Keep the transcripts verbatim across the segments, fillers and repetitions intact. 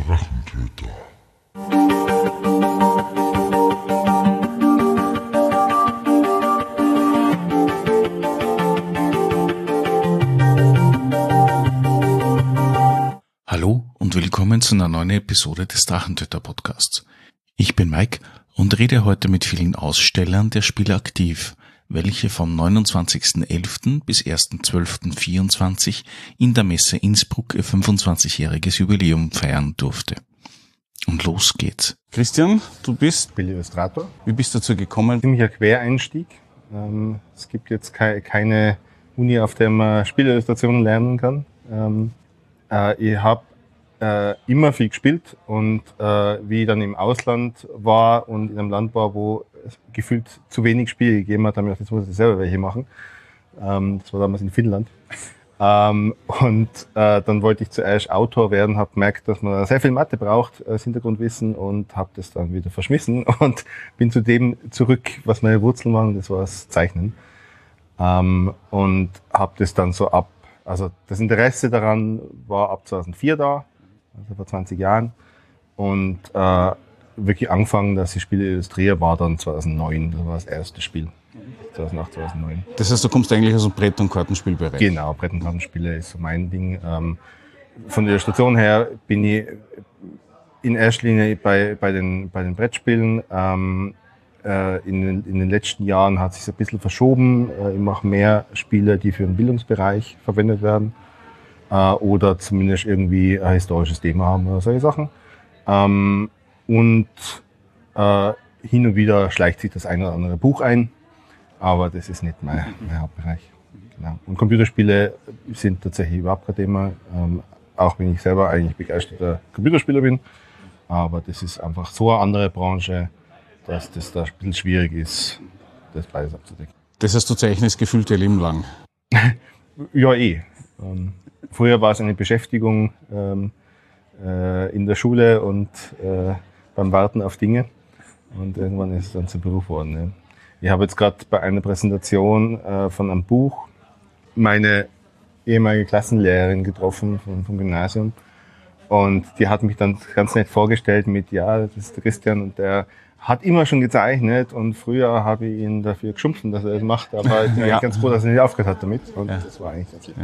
Drachentöter. Hallo und willkommen zu einer neuen Episode des Drachentöter Podcasts. Ich bin Mike und rede heute mit vielen Ausstellern der Spiele aktiv, welche vom neunundzwanzigsten elften bis ersten zwölften vierundzwanzig in der Messe Innsbruck ihr fünfundzwanzigjähriges Jubiläum feiern durfte. Und los geht's. Christian, du bist Spielillustrator. Wie bist du dazu gekommen? Ziemlicher Quereinstieg. Ähm, es gibt jetzt ke- keine Uni, auf der man Spielillustrationen lernen kann. Ähm, äh, ich habe äh, immer viel gespielt und äh, wie ich dann im Ausland war und in einem Land war, wo es gefühlt zu wenig Spiele gegeben hat, habe ich gedacht, jetzt muss ich selber welche machen. Ähm, das war damals in Finnland. Ähm, und äh, dann wollte ich zuerst Autor werden, habe gemerkt, dass man sehr viel Mathe braucht als Hintergrundwissen und habe das dann wieder verschmissen und bin zu dem zurück, was meine Wurzeln waren, das war das Zeichnen. Ähm, und habe das dann so ab, also das Interesse daran war ab zweitausendvier da, also vor zwanzig Jahren. Und äh, wirklich angefangen, dass ich Spiele illustriere, war dann zweitausendneun, das war das erste Spiel. zweitausendacht, zweitausendneun. Das heißt, du kommst eigentlich aus dem Brett- und Kartenspielbereich? Genau, Brett- und Kartenspiele ist so mein Ding. Ähm, von der Illustration her bin ich in erster Linie bei, bei, den, bei den Brettspielen. Ähm, äh, in, den, in den letzten Jahren hat sich ein bisschen verschoben. Äh, ich mache mehr Spiele, die für den Bildungsbereich verwendet werden. Äh, oder zumindest irgendwie ein historisches Thema haben oder solche Sachen. Ähm, und äh, hin und wieder schleicht sich das eine oder andere Buch ein. Aber das ist nicht mein, mein Hauptbereich. Genau. Und Computerspiele sind tatsächlich überhaupt kein Thema. Ähm, auch wenn ich selber eigentlich begeisterter Computerspieler bin. Aber das ist einfach so eine andere Branche, dass das da ein bisschen schwierig ist, das beides abzudecken. Das heißt, du zeichnest gefühlt dein Leben lang? Ja, eh. Ähm, früher war es eine Beschäftigung ähm, äh, in der Schule und äh, beim Warten auf Dinge. Und irgendwann ist es dann zum Beruf geworden. Ja. Ich habe jetzt gerade bei einer Präsentation äh, von einem Buch meine ehemalige Klassenlehrerin getroffen vom, vom Gymnasium. Und die hat mich dann ganz nett vorgestellt mit, ja, das ist der Christian und der hat immer schon gezeichnet und früher habe ich ihn dafür geschumpfen, dass er das macht, aber ich bin ja. ganz froh, dass er nicht aufgehört hat damit. Und ja. das war eigentlich ganz lieb.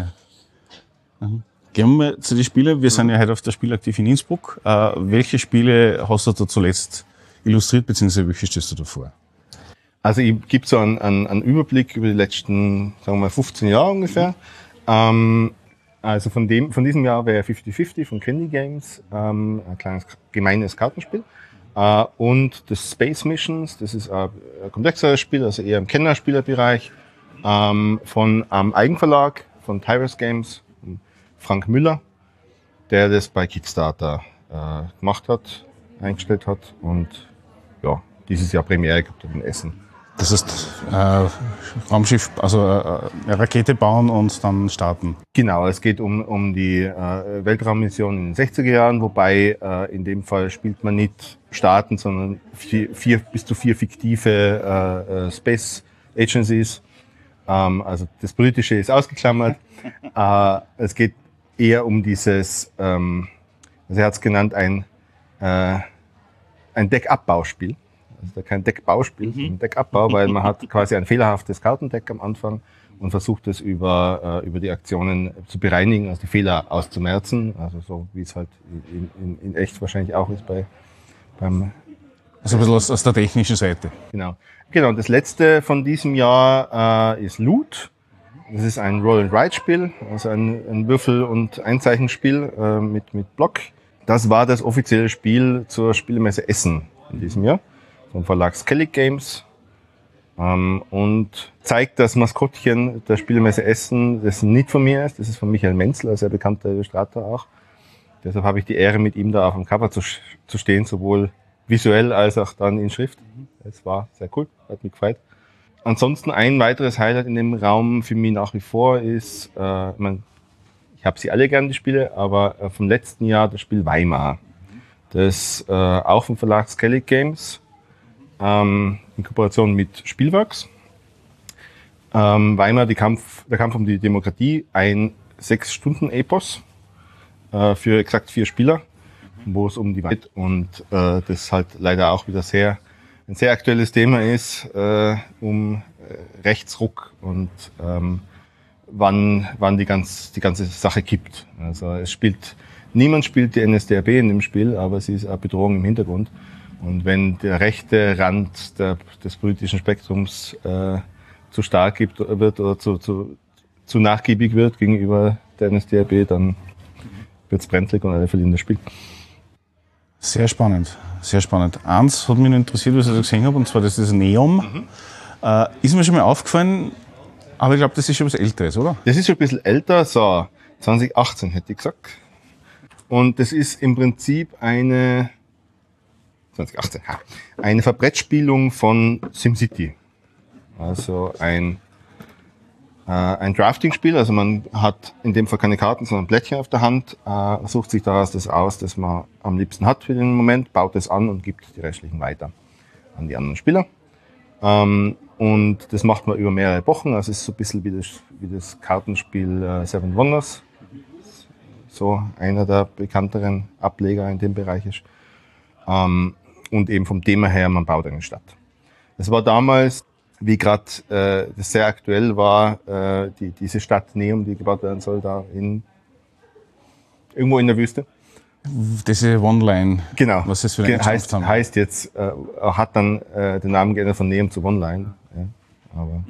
Ja. Mhm. Gehen wir zu den Spielen. Wir sind ja heute auf der Spielaktiv in Innsbruck. Äh, welche Spiele hast du da zuletzt illustriert, beziehungsweise welche stellst du da vor? Also ich gebe so einen, einen, einen Überblick über die letzten, sagen wir mal, fünfzehn Jahre ungefähr. Mhm. Ähm, also von dem, von diesem Jahr wäre fifty fifty von Candy Games, ähm, ein kleines gemeines Kartenspiel. Äh, und das Space Missions, das ist ein, ein komplexeres Spiel, also eher im Kennerspielerbereich, ähm, von einem Eigenverlag, von Tyrus Games, Frank Müller, der das bei Kickstarter äh, gemacht hat, eingestellt hat und ja, dieses Jahr Premiere gehabt hat in Essen. Das heißt, äh, Raumschiff, also äh, eine Rakete bauen und dann starten. Genau, es geht um, um die äh, Weltraummission in den sechziger Jahren, wobei äh, in dem Fall spielt man nicht starten, sondern vier, vier, bis zu vier fiktive äh, äh, Space Agencies. Ähm, also das Politische ist ausgeklammert. äh, es geht eher um dieses, ähm, also er hat es genannt, ein, äh, ein Deckabbauspiel. Also kein Deckbauspiel, sondern ein Deckabbau, weil man hat quasi ein fehlerhaftes Kartendeck am Anfang und versucht es über, äh, über die Aktionen zu bereinigen, also die Fehler auszumerzen. Also so wie es halt in, in, in echt wahrscheinlich auch ist bei beim. Also ein bisschen aus, aus der technischen Seite. Genau. Genau. Und das letzte von diesem Jahr äh, ist Loot. Das ist ein Roll-and-Ride-Spiel, also ein, ein Würfel- und Einzeichenspiel äh, mit, mit Block. Das war das offizielle Spiel zur Spielemesse Essen in diesem Jahr vom Verlag Skellig Games ähm, und zeigt das Maskottchen der Spielemesse Essen, das nicht von mir ist, das ist von Michael Menzel, ein sehr bekannter Illustrator auch. Deshalb habe ich die Ehre, mit ihm da auf dem Cover zu, zu stehen, sowohl visuell als auch dann in Schrift. Das war sehr cool, hat mich gefreut. Ansonsten ein weiteres Highlight in dem Raum für mich nach wie vor ist, äh, ich, mein, ich habe sie alle gern, die Spiele, aber äh, vom letzten Jahr das Spiel Weimar. Das äh, auch vom Verlag Skellig Games, ähm, in Kooperation mit Spielworks. Ähm, Weimar, die Kampf, der Kampf um die Demokratie, ein sechs Stunden Epos äh, für exakt vier Spieler, wo es um die Wahl geht und äh, das halt leider auch wieder sehr ein sehr aktuelles Thema ist, äh, um äh, Rechtsruck und ähm, wann wann die ganz die ganze Sache kippt. Also es spielt niemand spielt die N S D A B in dem Spiel, aber sie ist eine Bedrohung im Hintergrund. Und wenn der rechte Rand der, des politischen Spektrums äh, zu stark gibt, wird oder zu, zu, zu nachgiebig wird gegenüber der N S D A B, dann wird's brenzlig und alle verlieren das Spiel. Sehr spannend, sehr spannend. Eins hat mich noch interessiert, was ich da gesehen habe, und zwar das ist Neom. Mhm. Äh, ist mir schon mal aufgefallen, aber ich glaube, das ist schon was Älteres, oder? Das ist schon ein bisschen älter, so zwanzig achtzehn hätte ich gesagt. Und das ist im Prinzip eine zwanzig achtzehn, eine Verbrettspielung von SimCity. Also ein äh, ein Drafting-Spiel, also man hat in dem Fall keine Karten, sondern Blättchen auf der Hand, äh, sucht sich daraus das aus, das man am liebsten hat für den Moment, baut es an und gibt die restlichen weiter an die anderen Spieler. Ähm, und das macht man über mehrere Wochen, also es ist so ein bisschen wie das, wie das Kartenspiel äh, Seven Wonders, so einer der bekannteren Ableger in dem Bereich ist. Ähm, und eben vom Thema her, man baut eine Stadt. Das war damals, wie gerade äh, das sehr aktuell war, äh, die, diese Stadt Neom, die gebaut werden soll, da in irgendwo in der Wüste. Diese One-Line. Genau. Was das für eine heißt, haben. heißt jetzt, äh, hat dann äh, den Namen geändert von Neom zu One-Line. Ja, aber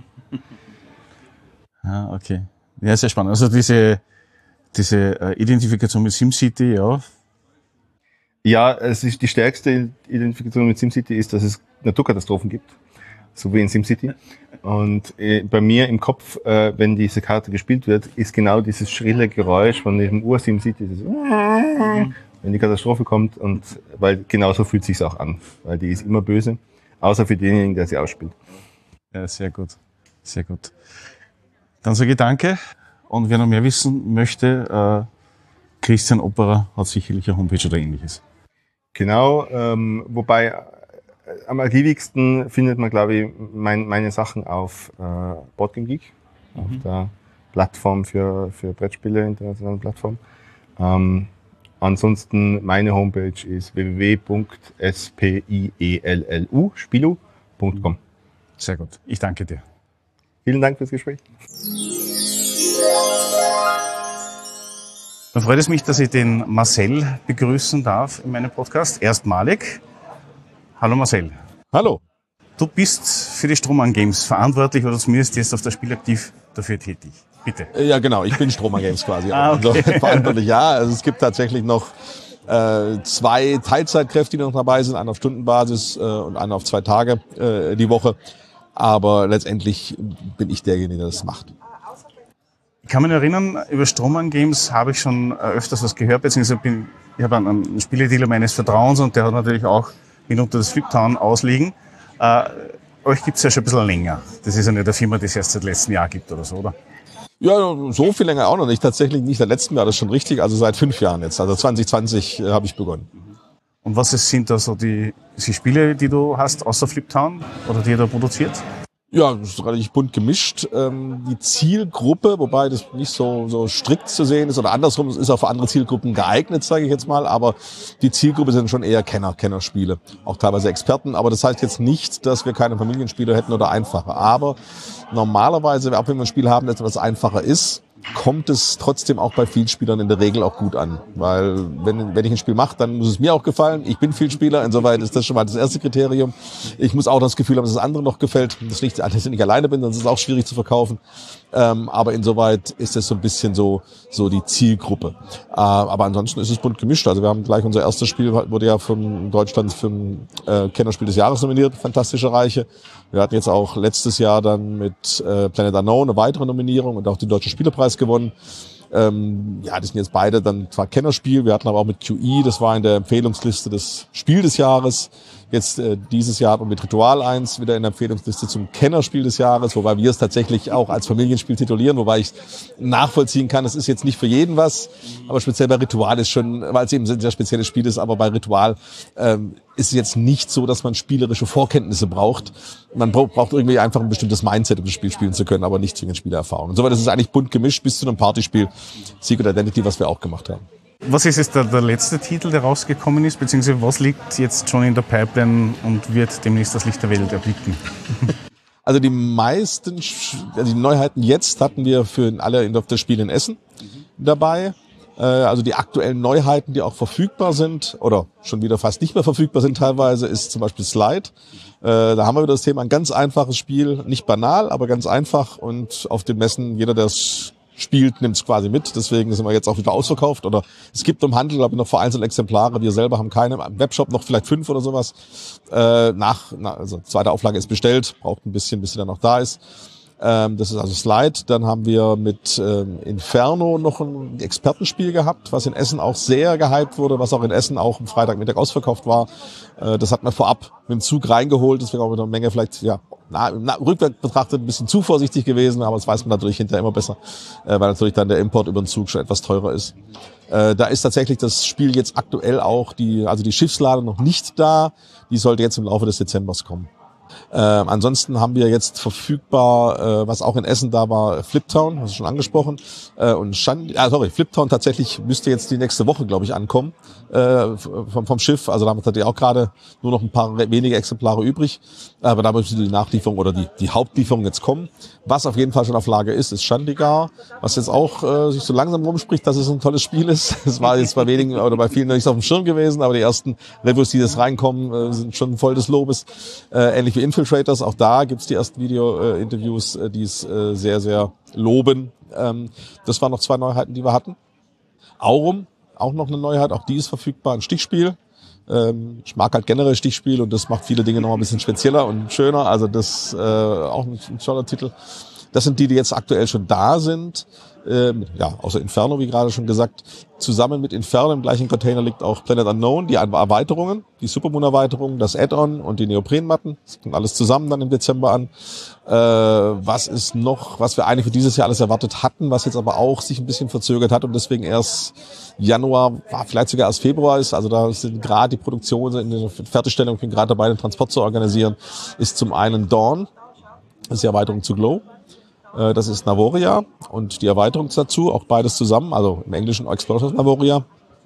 ah, okay. Ja, sehr spannend. Also diese, diese äh, Identifikation mit SimCity, ja. Ja, es ist die stärkste Identifikation mit SimCity ist, dass es Naturkatastrophen gibt. So wie in SimCity. Und äh, bei mir im Kopf, äh, wenn diese Karte gespielt wird, ist genau dieses schrille Geräusch von dem Ur-SimCity, dieses mhm. wenn die Katastrophe kommt, und weil genau so fühlt sich's auch an, weil die ist immer böse, außer für denjenigen, der sie ausspielt. Ja, sehr gut, sehr gut. Dann sage ich danke, und wer noch mehr wissen möchte, äh, Christian Opera hat sicherlich eine Homepage oder ähnliches. Genau, ähm, wobei am ergiebigsten findet man, glaube ich, mein, meine Sachen auf äh, Boardgame Geek, mhm. auf der Plattform für, für Brettspiele, internationalen Plattform. Ähm, ansonsten meine Homepage ist w w w punkt spiellu spielu punkt com. Sehr gut, ich danke dir. Vielen Dank fürs Gespräch. Dann freut es mich, dass ich den Marcel begrüßen darf in meinem Podcast, erstmalig. Hallo Marcel. Hallo. Du bist für die Strohmann Games verantwortlich, oder zumindest jetzt auf der Spielaktiv dafür tätig. Bitte. Ja, genau. Ich bin Strohmann Games quasi. ah, okay. Also, verantwortlich, ja. Also es gibt tatsächlich noch äh, zwei Teilzeitkräfte, die noch dabei sind. Einer auf Stundenbasis äh, und einer auf zwei Tage äh, die Woche. Aber letztendlich bin ich derjenige, der das macht. Ich kann mich erinnern, über Strohmann Games habe ich schon öfters was gehört, beziehungsweise bin, ich habe einen, einen Spieledealer meines Vertrauens, und der hat natürlich auch mitunter das Fliptown ausliegen. Äh, euch gibt's ja schon ein bisschen länger. Das ist ja nicht eine Firma, die es erst seit letztem Jahr gibt oder so, oder? Ja, so viel länger auch noch nicht. Tatsächlich nicht seit letztem Jahr, das ist schon richtig. Also seit fünf Jahren jetzt. Also zwanzig zwanzig äh, habe ich begonnen. Und was sind da so die, die Spiele, die du hast, außer Fliptown, oder die ihr da produziert? Ja, das ist relativ bunt gemischt. Ähm, die Zielgruppe, wobei das nicht so, so strikt zu sehen ist, oder andersrum, es ist auch für andere Zielgruppen geeignet, sage ich jetzt mal, aber die Zielgruppe sind schon eher Kenner, Kennerspiele, auch teilweise Experten, aber das heißt jetzt nicht, dass wir keine Familienspiele hätten oder einfacher. Aber normalerweise, auch wenn wir ein Spiel haben, das etwas einfacher ist, kommt es trotzdem auch bei Vielspielern in der Regel auch gut an. Weil wenn, wenn ich ein Spiel mache, dann muss es mir auch gefallen. Ich bin Vielspieler, insoweit ist das schon mal das erste Kriterium. Ich muss auch das Gefühl haben, dass es anderen noch gefällt. Das liegt, dass ich nicht alleine bin, sonst ist es auch schwierig zu verkaufen. Ähm, aber insoweit ist das so ein bisschen so so die Zielgruppe. Äh, aber ansonsten ist es bunt gemischt. Also wir haben gleich unser erstes Spiel, wurde ja von Deutschland für ein äh, Kennerspiel des Jahres nominiert, Fantastische Reiche. Wir hatten jetzt auch letztes Jahr dann mit äh, Planet Unknown eine weitere Nominierung und auch den Deutschen Spielepreis gewonnen. Ähm, ja, das sind jetzt beide dann zwar Kennerspiel, wir hatten aber auch mit Q E, das war in der Empfehlungsliste des Spiel des Jahres. Jetzt äh, dieses Jahr mit Ritual eins wieder in der Empfehlungsliste zum Kennerspiel des Jahres, wobei wir es tatsächlich auch als Familienspiel titulieren, wobei ich nachvollziehen kann, es ist jetzt nicht für jeden was, aber speziell bei Ritual ist schon, weil es eben ein sehr spezielles Spiel ist, aber bei Ritual ähm, ist es jetzt nicht so, dass man spielerische Vorkenntnisse braucht. Man braucht irgendwie einfach ein bestimmtes Mindset, um das Spiel spielen zu können, aber nicht zwingend Spielerfahrung. Insoweit ist es eigentlich bunt gemischt bis zu einem Partyspiel Secret Identity, was wir auch gemacht haben. Was ist jetzt der, der letzte Titel, der rausgekommen ist, beziehungsweise was liegt jetzt schon in der Pipeline und wird demnächst das Licht der Welt erblicken? Also die meisten, also die Neuheiten jetzt hatten wir für alle auf das Spiel in Essen dabei. Also die aktuellen Neuheiten, die auch verfügbar sind oder schon wieder fast nicht mehr verfügbar sind teilweise, ist zum Beispiel Slide. Da haben wir wieder das Thema, ein ganz einfaches Spiel, nicht banal, aber ganz einfach und auf den Messen, jeder, der es spielt, nimmt es quasi mit. Deswegen sind wir jetzt auch wieder ausverkauft oder es gibt im Handel, glaube ich, noch vereinzelt Exemplare. Wir selber haben keine, im Webshop noch vielleicht fünf oder sowas. Äh, nach, na, also zweite Auflage ist bestellt, braucht ein bisschen, bis sie dann noch da ist. Ähm, das ist also Slide. Dann haben wir mit ähm, Inferno noch ein Expertenspiel gehabt, was in Essen auch sehr gehypt wurde, was auch in Essen auch am Freitagmittag ausverkauft war. Äh, das hat man vorab mit dem Zug reingeholt, deswegen auch mit einer Menge vielleicht, ja, na, na, rückwärts betrachtet ein bisschen zu vorsichtig gewesen, aber das weiß man natürlich hinterher immer besser, äh, weil natürlich dann der Import über den Zug schon etwas teurer ist. Äh, da ist tatsächlich das Spiel jetzt aktuell auch, die, also die Schiffslade noch nicht da, die sollte jetzt im Laufe des Dezembers kommen. Äh, ansonsten haben wir jetzt verfügbar, äh, was auch in Essen da war, Fliptown, hast du schon angesprochen. Äh, und Shan- ah, sorry, Fliptown tatsächlich müsste jetzt die nächste Woche, glaube ich, ankommen äh, vom, vom Schiff. Also damit hat er auch gerade nur noch ein paar wenige Exemplare übrig. Aber da müsste die Nachlieferung oder die, die Hauptlieferung jetzt kommen. Was auf jeden Fall schon auf Lager ist, ist Chandigarh, was jetzt auch äh, sich so langsam rumspricht, dass es ein tolles Spiel ist. Es war jetzt bei wenigen oder bei vielen noch nicht auf dem Schirm gewesen, aber die ersten Reviews, die jetzt reinkommen, äh, sind schon voll des Lobes. Äh, ähnlich wie Infiltrators, auch da gibt's die ersten Video-Interviews, äh, die es äh, sehr, sehr loben. Ähm, das waren noch zwei Neuheiten, die wir hatten. Aurum, auch noch eine Neuheit, auch die ist verfügbar, ein Stichspiel. Ähm, ich mag halt generell Stichspiel und das macht viele Dinge noch ein bisschen spezieller und schöner. Also das äh, auch ein, ein toller Titel. Das sind die, die jetzt aktuell schon da sind. Ähm, ja, außer Inferno, wie gerade schon gesagt. Zusammen mit Inferno im gleichen Container liegt auch Planet Unknown, die Erweiterungen, die Supermoon-Erweiterung, das Add-on und die Neoprenmatten. Das kommt alles zusammen dann im Dezember an. Äh, was ist noch, was wir eigentlich für dieses Jahr alles erwartet hatten, was jetzt aber auch sich ein bisschen verzögert hat und deswegen erst Januar, vielleicht sogar erst Februar ist. Also da sind gerade die Produktion in der Fertigstellung, ich bin gerade dabei, den Transport zu organisieren, ist zum einen Dawn, das ist die Erweiterung zu Glow. Das ist Navoria und die Erweiterung dazu, auch beides zusammen, also im Englischen Explorers Navoria,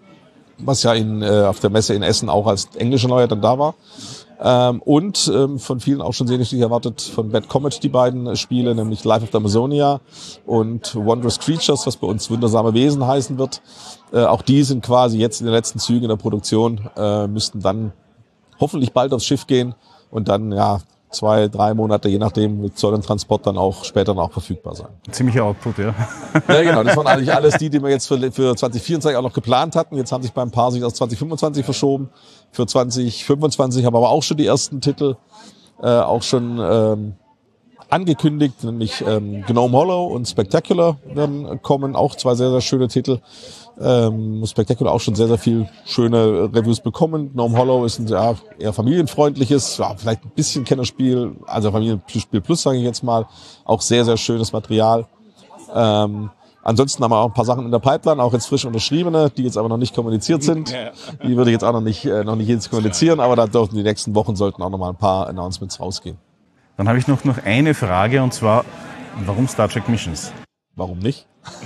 was ja in, äh, auf der Messe in Essen auch als englische Neuheit dann da war. Ähm, und ähm, von vielen auch schon sehnsüchtig erwartet von Bad Comet die beiden Spiele, nämlich Life of the Amazonia und Wondrous Creatures, was bei uns wundersame Wesen heißen wird. Äh, auch die sind quasi jetzt in den letzten Zügen der Produktion, äh, müssten dann hoffentlich bald aufs Schiff gehen und dann, ja, zwei, drei Monate, je nachdem, mit Zoll und Transport dann auch später noch verfügbar sein. Ziemlicher Output, ja. Ja, genau. Das waren eigentlich alles die, die wir jetzt für, für zwanzig vierundzwanzig auch noch geplant hatten. Jetzt haben sich bei ein paar sich aus zwanzig fünfundzwanzig verschoben. Für zwanzig fünfundzwanzig haben wir aber auch schon die ersten Titel äh, auch schon ähm, angekündigt, nämlich ähm, Gnome Hollow und Spectacular werden kommen. Auch zwei sehr, sehr schöne Titel. Ähm, Spectacular auch schon sehr, sehr viel schöne Reviews bekommen. Gnome Hollow ist ein ja, eher familienfreundliches, ja, vielleicht ein bisschen Kennerspiel, also Familienspiel Plus, sage ich jetzt mal. Auch sehr, sehr schönes Material. Ähm, ansonsten haben wir auch ein paar Sachen in der Pipeline, auch jetzt frisch unterschriebene, die jetzt aber noch nicht kommuniziert sind. Die würde ich jetzt auch noch nicht, äh, noch nicht jetzt kommunizieren, aber da dürfen die nächsten Wochen sollten auch noch mal ein paar Announcements rausgehen. Dann habe ich noch, noch eine Frage, und zwar, warum Star Trek Missions? Warum nicht?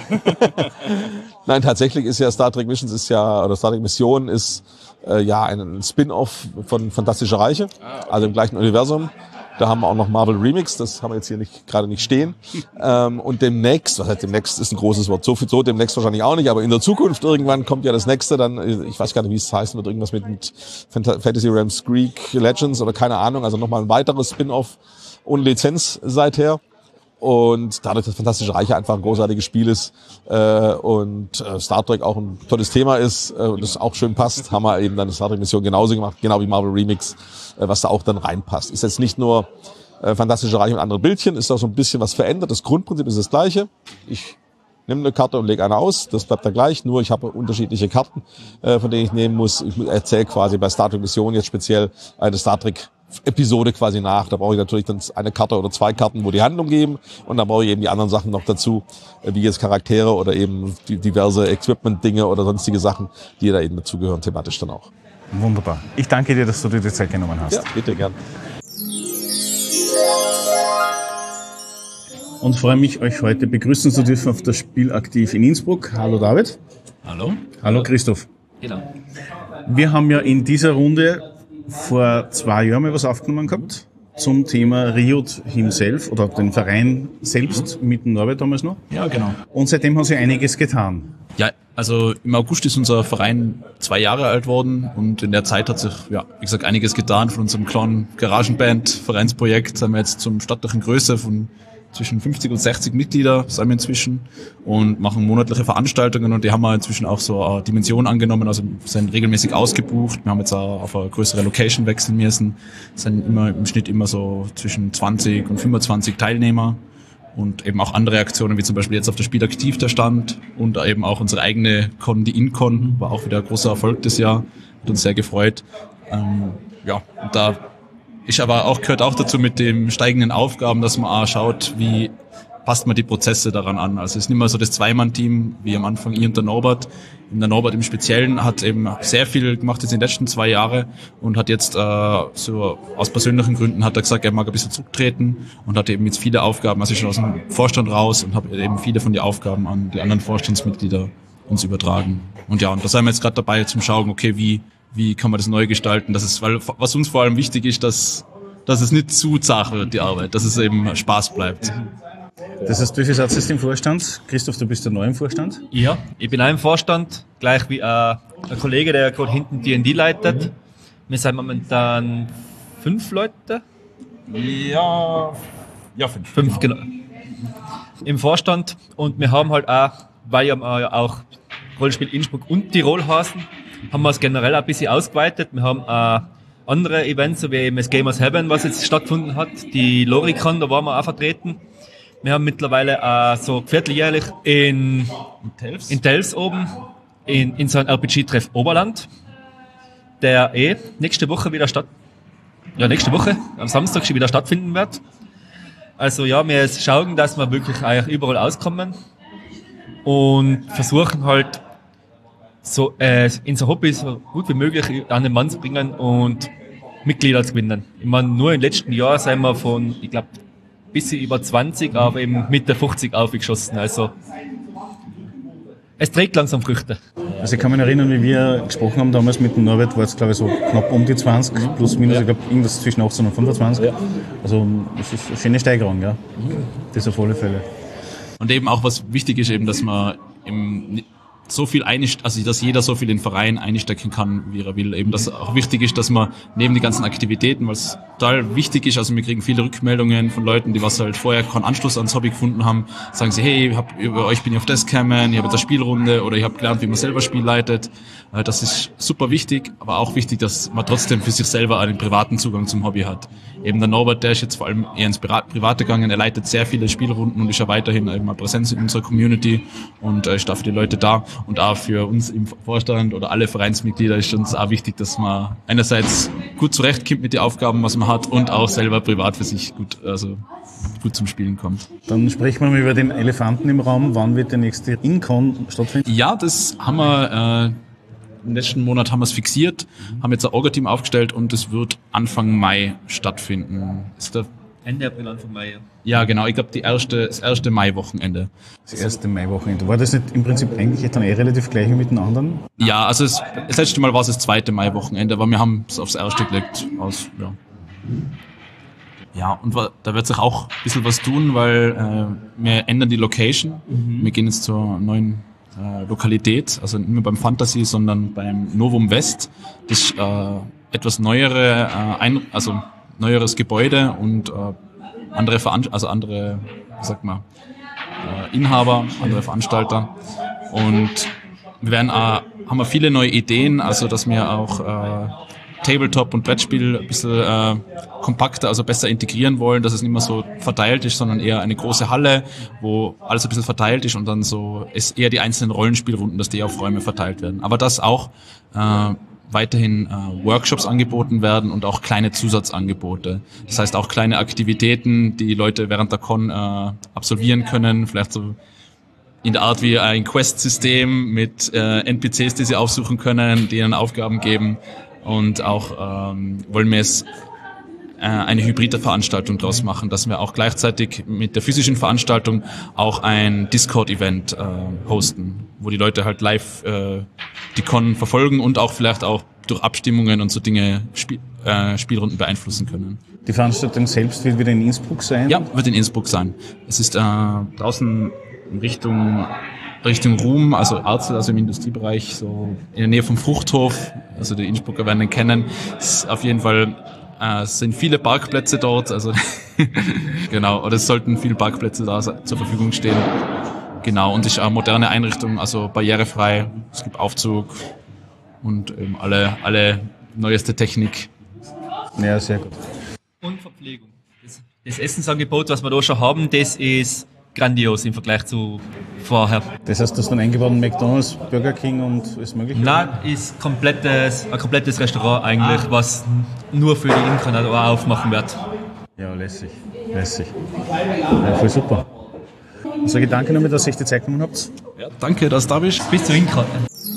Nein, tatsächlich ist ja Star Trek Missions ist ja, oder Star Trek Mission ist äh, ja ein Spin-off von Fantastische Reiche, also im gleichen Universum. Da haben wir auch noch Marvel Remix, das haben wir jetzt hier nicht gerade nicht stehen. Ähm, und demnächst, was heißt demnächst, ist ein großes Wort, so viel so demnächst wahrscheinlich auch nicht, aber in der Zukunft irgendwann kommt ja das nächste, dann, ich weiß gar nicht, wie es heißen wird, irgendwas mit, mit Fantasy Realms Greek Legends oder keine Ahnung, also nochmal ein weiteres Spin-off ohne Lizenz seither. Und dadurch, dass Fantastische Reiche einfach ein großartiges Spiel ist äh, und äh, Star Trek auch ein tolles Thema ist äh, und es auch schön passt, haben wir eben dann eine Star Trek Mission genauso gemacht, genau wie Marvel Remix, äh, was da auch dann reinpasst. Ist jetzt nicht nur äh, Fantastische Reiche mit anderen Bildchen, ist auch so ein bisschen was verändert. Das Grundprinzip ist das gleiche. Ich nehme eine Karte und lege eine aus, das bleibt da gleich, nur ich habe unterschiedliche Karten, äh, von denen ich nehmen muss. Ich erzähle quasi bei Star Trek Mission jetzt speziell eine Star Trek Episode quasi nach. Da brauche ich natürlich dann eine Karte oder zwei Karten, wo die Handlung geben, und dann brauche ich eben die anderen Sachen noch dazu, wie jetzt Charaktere oder eben diverse Equipment-Dinge oder sonstige Sachen, die da eben dazugehören, thematisch dann auch. Wunderbar. Ich danke dir, dass du dir die Zeit genommen hast. Ja, bitte gern. Und freue mich, euch heute begrüßen zu dürfen auf das Spiel Aktiv in Innsbruck. Hallo David. Hallo. Hallo Christoph. Genau. Wir haben ja in dieser Runde vor zwei Jahren mal was aufgenommen gehabt zum Thema Riot himself oder den Verein selbst mit dem Norbert damals noch. Ja, genau. Und seitdem hat sich einiges getan. Ja, also im August ist unser Verein zwei Jahre alt worden und in der Zeit hat sich, ja, wie gesagt, einiges getan. Von unserem kleinen Garagenband-Vereinsprojekt sind wir jetzt zum stattlichen Größe von zwischen fünfzig und sechzig Mitglieder sind wir inzwischen und machen monatliche Veranstaltungen und die haben wir inzwischen auch so eine Dimension angenommen, also sind regelmäßig ausgebucht. Wir haben jetzt auch auf eine größere Location wechseln müssen, sind immer im Schnitt immer so zwischen zwanzig und fünfundzwanzig Teilnehmer und eben auch andere Aktionen, wie zum Beispiel jetzt auf der Spiel aktiv der Stand und eben auch unsere eigene Con, die Incon, war auch wieder ein großer Erfolg das Jahr, hat uns sehr gefreut. Ähm, ja, und da ist aber auch, gehört auch dazu mit den steigenden Aufgaben, dass man auch schaut, wie passt man die Prozesse daran an. Also es ist nicht mehr so das Zweimann-Team, wie am Anfang ich und der Norbert. Und der Norbert im Speziellen hat eben sehr viel gemacht jetzt in den letzten zwei Jahren und hat jetzt äh, so aus persönlichen Gründen hat er gesagt, er mag ein bisschen zurücktreten und hat eben jetzt viele Aufgaben, also schon aus dem Vorstand raus und habe eben viele von den Aufgaben an die anderen Vorstandsmitglieder uns übertragen. Und ja, und da sind wir jetzt gerade dabei zum Schauen, okay, wie wie kann man das neu gestalten, dass es, weil was uns vor allem wichtig ist, dass dass es nicht zu zart wird, die Arbeit, dass es eben Spaß bleibt. Das heißt, wie viel Satz ist im Vorstand? Christoph, du bist der neue im Vorstand? Ja, ich bin auch im Vorstand, gleich wie äh, ein Kollege, der gerade hinten D und D leitet. Wir sind momentan fünf Leute. Ja, ja fünf. Fünf, genau. Im Vorstand und wir haben halt auch, weil ja auch Rollenspiel Innsbruck und Tirol heißen, haben wir es generell ein bisschen ausgeweitet. Wir haben äh, andere Events, so wie eben das Gamers Heaven, was jetzt stattgefunden hat. Die Loricon, da waren wir auch vertreten. Wir haben mittlerweile äh, so vierteljährlich in, Tels? in Tels oben, in, in so einem R P G-Treff Oberland, der eh nächste Woche wieder statt, ja nächste Woche, am Samstag schon wieder stattfinden wird. Also ja, wir schauen, dass wir wirklich eigentlich überall auskommen und versuchen halt so äh, in so Hobby so gut wie möglich an den Mann zu bringen und Mitglieder zu gewinnen. Ich meine, nur im letzten Jahr sind wir von, ich glaube, bisschen über zwanzig, aber eben Mitte fünfzig aufgeschossen. Also es trägt langsam Früchte. Also ich kann mich erinnern, wie wir gesprochen haben damals mit dem Norbert, war es glaube ich so knapp um die zwanzig, plus minus, ja. Ich glaube irgendwas zwischen achtzehn und fünfundzwanzig. Ja. Also es ist eine schöne Steigerung, ja. Das auf alle Fälle. Und eben auch was wichtig ist eben, dass man im so viel einst, also dass jeder so viel in den Verein einstecken kann, wie er will. Eben, dass auch wichtig ist, dass man neben die ganzen Aktivitäten, weil es total wichtig ist, also wir kriegen viele Rückmeldungen von Leuten, die was halt vorher keinen Anschluss ans Hobby gefunden haben, sagen sie, hey, ich hab, über euch bin ich auf das gekommen, ich habe jetzt eine Spielrunde oder ich habe gelernt, wie man selber Spiel leitet. Das ist super wichtig, aber auch wichtig, dass man trotzdem für sich selber einen privaten Zugang zum Hobby hat. Eben der Norbert, der ist jetzt vor allem eher ins Private gegangen, er leitet sehr viele Spielrunden und ist ja weiterhin eben eine Präsenz in unserer Community und ist da für die Leute da. Und auch für uns im Vorstand oder alle Vereinsmitglieder ist uns auch wichtig, dass man einerseits gut zurechtkommt mit den Aufgaben, was man hat und auch selber privat für sich gut, also gut zum Spielen kommt. Dann sprechen wir mal über den Elefanten im Raum. Wann wird der nächste Incon stattfinden? Ja, das haben wir, äh, im letzten Monat haben wir es fixiert, haben jetzt ein Orga-Team aufgestellt und es wird Anfang Mai stattfinden. Ist der Ende April, Anfang Mai, ja. Ja, genau. Ich glaube, die erste, das erste Mai-Wochenende. Das erste Mai-Wochenende. War das nicht im Prinzip eigentlich dann eh relativ gleich mit den anderen? Ja, also es, das letzte Mal war es das zweite Mai-Wochenende, aber wir haben es aufs erste gelegt. Aus, ja. Ja, und da wird sich auch ein bisschen was tun, weil äh, wir ändern die Location. Mhm. Wir gehen jetzt zur neuen äh, Lokalität, also nicht mehr beim Fantasy, sondern beim Novum West. Das ist äh, etwas neuere, äh, ein, also neueres Gebäude und äh, andere Veran- also andere, wie sagt man, äh, Inhaber, andere Veranstalter. Und wir werden auch, haben wir viele neue Ideen, also dass wir auch äh, Tabletop und Brettspiel ein bisschen äh, kompakter, also besser integrieren wollen, dass es nicht mehr so verteilt ist, sondern eher eine große Halle, wo alles ein bisschen verteilt ist und dann so ist eher die einzelnen Rollenspielrunden, dass die auf Räume verteilt werden. Aber das auch äh, weiterhin äh, Workshops angeboten werden und auch kleine Zusatzangebote. Das heißt auch kleine Aktivitäten, die Leute während der Con äh, absolvieren können, vielleicht so in der Art wie ein Quest-System mit äh, N P Cs, die sie aufsuchen können, die ihnen Aufgaben geben. Und auch ähm, wollen wir es eine hybride Veranstaltung draus machen, dass wir auch gleichzeitig mit der physischen Veranstaltung auch ein Discord-Event äh, hosten, wo die Leute halt live äh, die Con verfolgen und auch vielleicht auch durch Abstimmungen und so Dinge Spiel, äh, Spielrunden beeinflussen können. Die Veranstaltung selbst wird wieder in Innsbruck sein? Ja, wird in Innsbruck sein. Es ist äh, draußen in Richtung Richtung Ruhm, also Arzel, also im Industriebereich, so in der Nähe vom Fruchthof, also die Innsbrucker werden den kennen. Es ist auf jeden Fall äh, es sind viele Parkplätze dort, also genau, oder es sollten viele Parkplätze da zur Verfügung stehen. Genau, und es ist eine moderne Einrichtung, also barrierefrei, es gibt Aufzug und ähm, alle, alle neueste Technik. Ja, sehr gut. Und Verpflegung. Das, das Essensangebot, was wir da schon haben, das ist grandios im Vergleich zu vorher. Das heißt, du hast dann eingebaut McDonald's, Burger King und alles mögliche? Nein, ist komplettes, ein komplettes Restaurant eigentlich, ah. was nur für die Imker aufmachen wird. Ja, lässig, lässig. Ja, voll super. Also Gedanke nochmal, dass ihr euch die Zeit genommen habt. Ja, danke, dass du da bist. Bis zur Imker.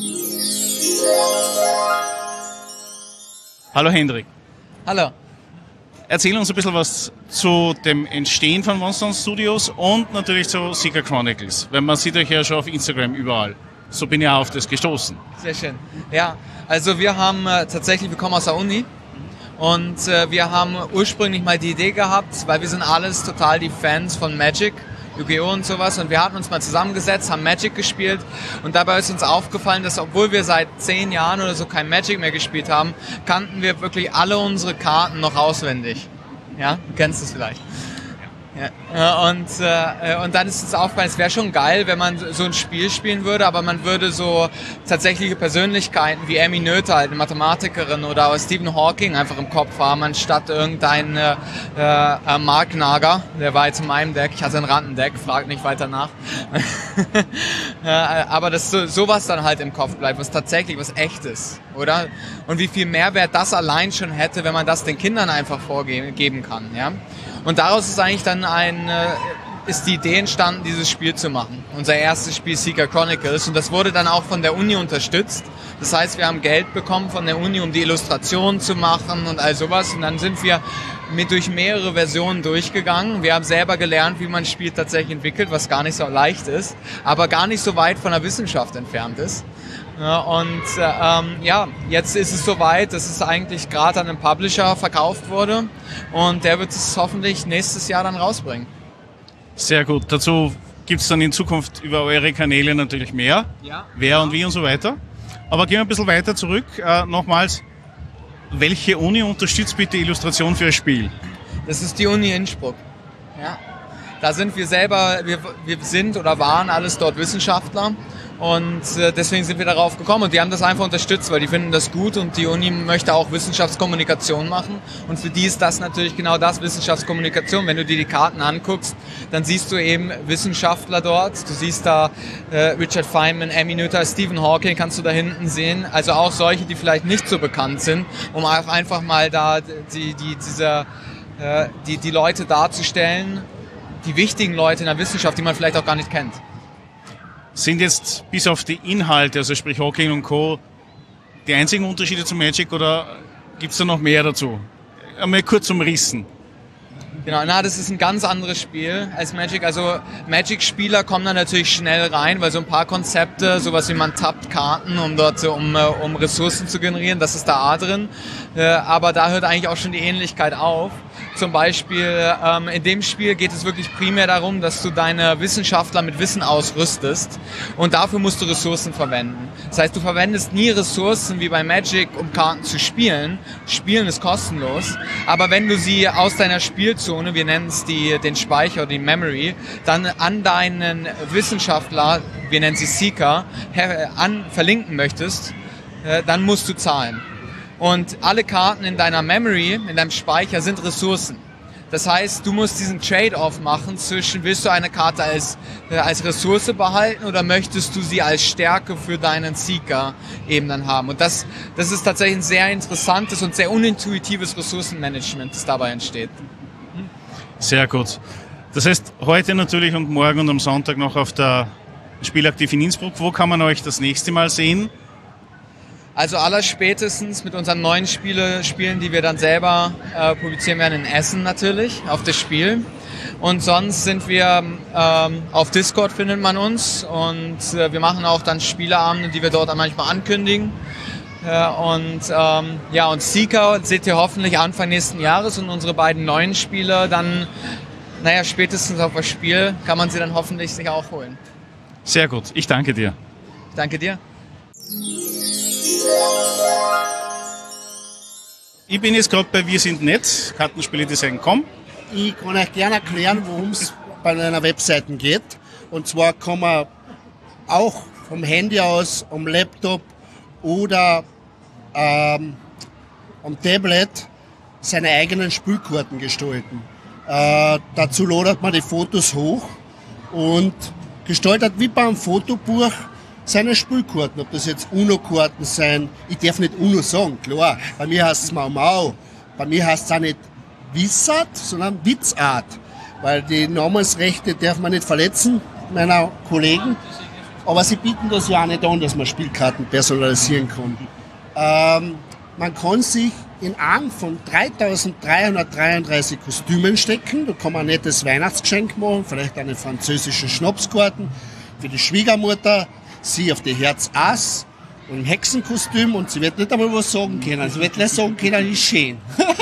Hallo Hendrik. Hallo. Erzähl uns ein bisschen was zu dem Entstehen von Monstone Studios und natürlich zu Seeker Chronicles, weil man sieht euch ja schon auf Instagram überall. So bin ich auch auf das gestoßen. Sehr schön. Ja, also wir haben äh, tatsächlich, wir kommen aus der Uni und äh, wir haben ursprünglich mal die Idee gehabt, weil wir sind alles total die Fans von Magic, Yu-Gi-Oh! Und sowas und wir hatten uns mal zusammengesetzt, haben Magic gespielt und dabei ist uns aufgefallen, dass obwohl wir seit zehn Jahren oder so kein Magic mehr gespielt haben, kannten wir wirklich alle unsere Karten noch auswendig. Ja, du kennst es vielleicht. Ja. Und, äh, und dann ist uns aufgefallen, es wäre schon geil, wenn man so ein Spiel spielen würde, aber man würde so tatsächliche Persönlichkeiten wie Amy Noether, eine Mathematikerin, oder Stephen Hawking einfach im Kopf haben, anstatt irgendein äh, äh, Mark Nager, der war jetzt in meinem Deck, ich hatte ein Randendeck, fragt nicht weiter nach. äh, aber dass so, sowas dann halt im Kopf bleibt, was tatsächlich was Echtes, oder? Und wie viel Mehrwert das allein schon hätte, wenn man das den Kindern einfach vorgeben kann, ja? Und daraus ist eigentlich dann ein, äh, ist die Idee entstanden, dieses Spiel zu machen. Unser erstes Spiel Seeker Chronicles. Und das wurde dann auch von der Uni unterstützt. Das heißt, wir haben Geld bekommen von der Uni, um die Illustrationen zu machen und all sowas. Und dann sind wir mit durch mehrere Versionen durchgegangen. Wir haben selber gelernt, wie man ein Spiel tatsächlich entwickelt, was gar nicht so leicht ist, aber gar nicht so weit von der Wissenschaft entfernt ist. Ja, und ähm, ja, jetzt ist es soweit, dass es eigentlich gerade an einen Publisher verkauft wurde und der wird es hoffentlich nächstes Jahr dann rausbringen. Sehr gut. Dazu gibt es dann in Zukunft über eure Kanäle natürlich mehr, ja. Wer und wie und so weiter. Aber gehen wir ein bisschen weiter zurück. Äh, nochmals, welche Uni unterstützt bitte Illustration für ein Spiel? Das ist die Uni Innsbruck. Ja. Da sind wir selber, wir, wir sind oder waren alles dort Wissenschaftler. Und äh, deswegen sind wir darauf gekommen und die haben das einfach unterstützt, weil die finden das gut und die Uni möchte auch Wissenschaftskommunikation machen und für die ist das natürlich genau das, Wissenschaftskommunikation. Wenn du dir die Karten anguckst, dann siehst du eben Wissenschaftler dort, du siehst da äh, Richard Feynman, Amy Noether, Stephen Hawking kannst du da hinten sehen, also auch solche, die vielleicht nicht so bekannt sind, um auch einfach mal da die, die, diese, äh, die, die Leute darzustellen, die wichtigen Leute in der Wissenschaft, die man vielleicht auch gar nicht kennt. Sind jetzt bis auf die Inhalte, also sprich Hawking und Co., die einzigen Unterschiede zu Magic oder gibt es da noch mehr dazu? Einmal kurz umrissen. Genau, na, das ist ein ganz anderes Spiel als Magic. Also Magic-Spieler kommen da natürlich schnell rein, weil so ein paar Konzepte, sowas wie man tappt Karten, um dort um, um Ressourcen zu generieren, das ist da A drin. Äh, aber da hört eigentlich auch schon die Ähnlichkeit auf. Zum Beispiel ähm, in dem Spiel geht es wirklich primär darum, dass du deine Wissenschaftler mit Wissen ausrüstest und dafür musst du Ressourcen verwenden. Das heißt, du verwendest nie Ressourcen wie bei Magic, um Karten zu spielen. Spielen ist kostenlos, aber wenn du sie aus deiner Spielzone, wir nennen es die, den Speicher oder die Memory, dann an deinen Wissenschaftler, wir nennen sie Seeker, an, verlinken möchtest, äh, dann musst du zahlen. Und alle Karten in deiner Memory, in deinem Speicher, sind Ressourcen. Das heißt, du musst diesen Trade-off machen zwischen, willst du eine Karte als, äh, als Ressource behalten oder möchtest du sie als Stärke für deinen Seeker eben dann haben. Und das, das ist tatsächlich ein sehr interessantes und sehr unintuitives Ressourcenmanagement, das dabei entsteht. Sehr gut. Das heißt, heute natürlich und morgen und am Sonntag noch auf der Spielaktiv in Innsbruck. Wo kann man euch das nächste Mal sehen? Also allerspätestens mit unseren neuen Spiele, Spielen, die wir dann selber äh, publizieren werden, in Essen natürlich, auf das Spiel. Und sonst sind wir ähm, auf Discord, findet man uns, und äh, wir machen auch dann Spieleabende, die wir dort manchmal ankündigen. Äh, und ähm, ja, und Seeker seht ihr hoffentlich Anfang nächsten Jahres, und unsere beiden neuen Spiele dann, naja, spätestens auf das Spiel kann man sie dann hoffentlich sich auch holen. Sehr gut, ich danke dir. Danke dir. Ich bin jetzt gerade bei Wir sind nett, Kartenspieledesign punkt com. Ich kann euch gerne erklären, worum es bei einer Webseite geht. Und zwar kann man auch vom Handy aus, am Laptop oder ähm, am Tablet seine eigenen Spielkarten gestalten. Äh, dazu ladet man die Fotos hoch und gestaltet wie beim Fotobuch seine Spielkarten. Ob das jetzt UNO-Karten sein, ich darf nicht UNO sagen, klar. Bei mir heißt es Mau Mau. Bei mir heißt es auch nicht Wizard, sondern Witzart. Weil die Namensrechte darf man nicht verletzen, meiner Kollegen. Aber sie bieten das ja auch nicht an, dass man Spielkarten personalisieren kann. Ähm, man kann sich in einen von dreitausenddreihundertdreiunddreißig Kostümen stecken. Da kann man ein nettes Weihnachtsgeschenk machen, vielleicht eine französische Schnapskarten für die Schwiegermutter, sie auf die Herz Ass und im Hexenkostüm, und sie wird nicht einmal was sagen können. Sie wird gleich sagen können, ist schön.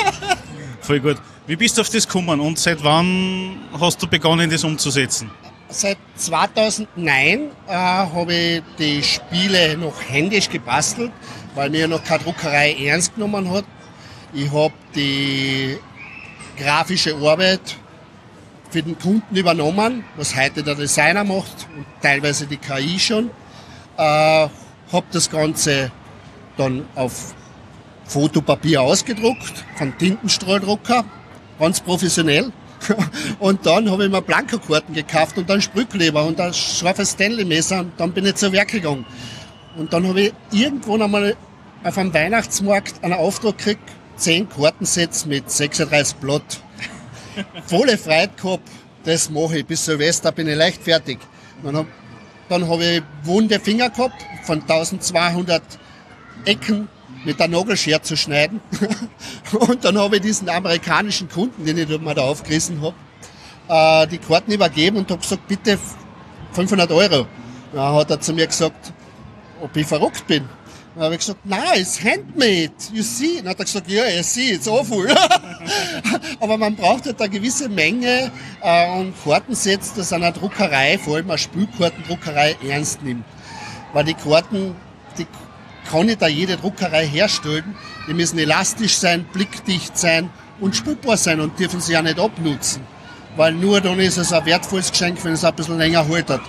Voll gut. Wie bist du auf das gekommen und seit wann hast du begonnen, das umzusetzen? Seit zweitausendneun äh, habe ich die Spiele noch händisch gebastelt, weil mir noch keine Druckerei ernst genommen hat. Ich habe die grafische Arbeit für den Kunden übernommen, was heute der Designer macht und teilweise die K I schon. Äh, habe das Ganze dann auf Fotopapier ausgedruckt, von Tintenstrahldrucker, ganz professionell. Und dann habe ich mir Blankokarten gekauft und dann Sprühkleber und ein scharfes Stanley-Messer, und dann bin ich zur Werk gegangen. Und dann habe ich irgendwann einmal auf einem Weihnachtsmarkt einen Auftrag gekriegt, zehn Kartensets mit sechsunddreißig Blatt. Volle Freude gehabt, das mache ich. Bis Silvester bin ich leicht fertig. Dann habe dann hab ich wunde Finger gehabt, von eintausendzweihundert Ecken mit der Nagelschere zu schneiden. Und dann habe ich diesen amerikanischen Kunden, den ich mir da aufgerissen habe, äh, die Karten übergeben und habe gesagt, bitte fünfhundert Euro. Dann hat er zu mir gesagt, ob ich verrückt bin. Dann habe ich gesagt, nein, it's handmade, you see. Dann hat er gesagt, ja, yeah, I see, it's awful. Aber man braucht halt eine gewisse Menge äh, und Kartensets, das eine Druckerei, vor allem eine Spielkartendruckerei, ernst nimmt. Weil die Karten, die kann nicht da jede Druckerei herstellen. Die müssen elastisch sein, blickdicht sein und spielbar sein und dürfen sie ja nicht abnutzen. Weil nur dann ist es ein wertvolles Geschenk, wenn es ein bisschen länger haltet.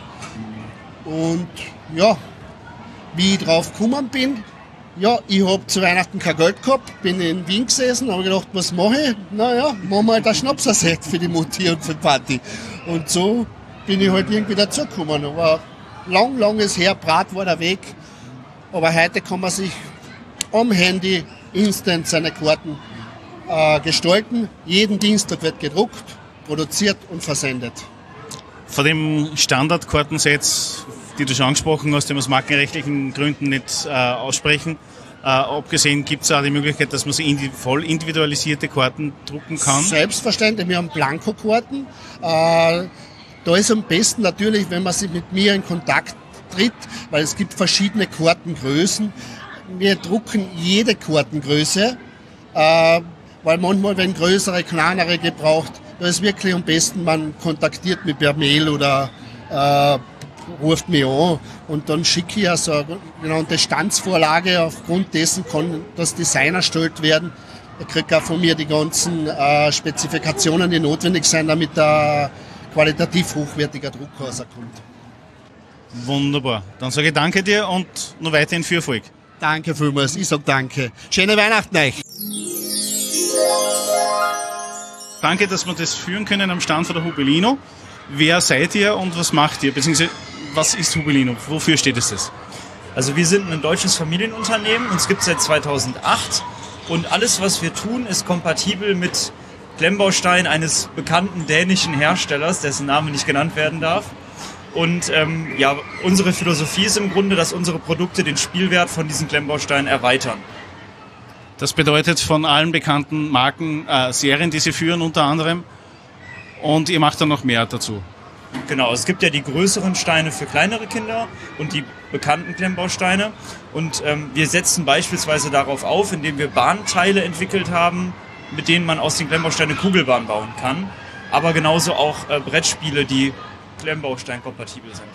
Und ja, wie ich drauf gekommen bin, ja, ich habe zu Weihnachten kein Geld gehabt, bin in Wien gesessen, habe gedacht, was mache ich? Naja, machen wir halt ein Schnapserset für die Mutti und für die Party. Und so bin ich halt irgendwie dazugekommen. Aber lang, langes her, Brat war der Weg. Aber heute kann man sich am Handy instant seine Karten äh, gestalten. Jeden Dienstag wird gedruckt, produziert und versendet. Von dem Standardkartensets, die du schon angesprochen hast, die wir aus markenrechtlichen Gründen nicht äh, aussprechen, äh, abgesehen gibt es auch die Möglichkeit, dass man so indi- voll individualisierte Karten drucken kann? Selbstverständlich, wir haben Blankokarten. Äh, da ist am besten natürlich, wenn man sich mit mir in Kontakt tritt, weil es gibt verschiedene Kartengrößen. Wir drucken jede Kartengröße, äh, weil manchmal, wenn größere, kleinere gebraucht, da ist wirklich am besten, man kontaktiert mich per Mail oder äh, ruft mich an und dann schicke ich also eine genannte Standsvorlage. Aufgrund dessen kann das Design erstellt werden. Er kriegt auch von mir die ganzen äh, Spezifikationen, die notwendig sind, damit ein qualitativ hochwertiger Druck rauskommt. Wunderbar. Dann sage ich danke dir und noch weiterhin viel Erfolg. Danke vielmals. Ich sage danke. Schöne Weihnachten euch. Danke, dass wir das führen können am Stand von der Hubelino. Wer seid ihr und was macht ihr? Beziehungsweise, was ist Hubelino? Wofür steht es das? Also wir sind ein deutsches Familienunternehmen, uns gibt es seit zweitausendacht und alles, was wir tun, ist kompatibel mit Klemmbausteinen eines bekannten dänischen Herstellers, dessen Name nicht genannt werden darf. Und ähm, ja, unsere Philosophie ist im Grunde, dass unsere Produkte den Spielwert von diesen Klemmbausteinen erweitern. Das bedeutet von allen bekannten Marken, äh, Serien, die sie führen unter anderem. Und ihr macht dann noch mehr dazu. Genau, es gibt ja die größeren Steine für kleinere Kinder und die bekannten Klemmbausteine. Und ähm, wir setzen beispielsweise darauf auf, indem wir Bahnteile entwickelt haben, mit denen man aus den Klemmbausteinen Kugelbahn bauen kann. Aber genauso auch äh, Brettspiele, die Klemmbaustein-kompatibel sind.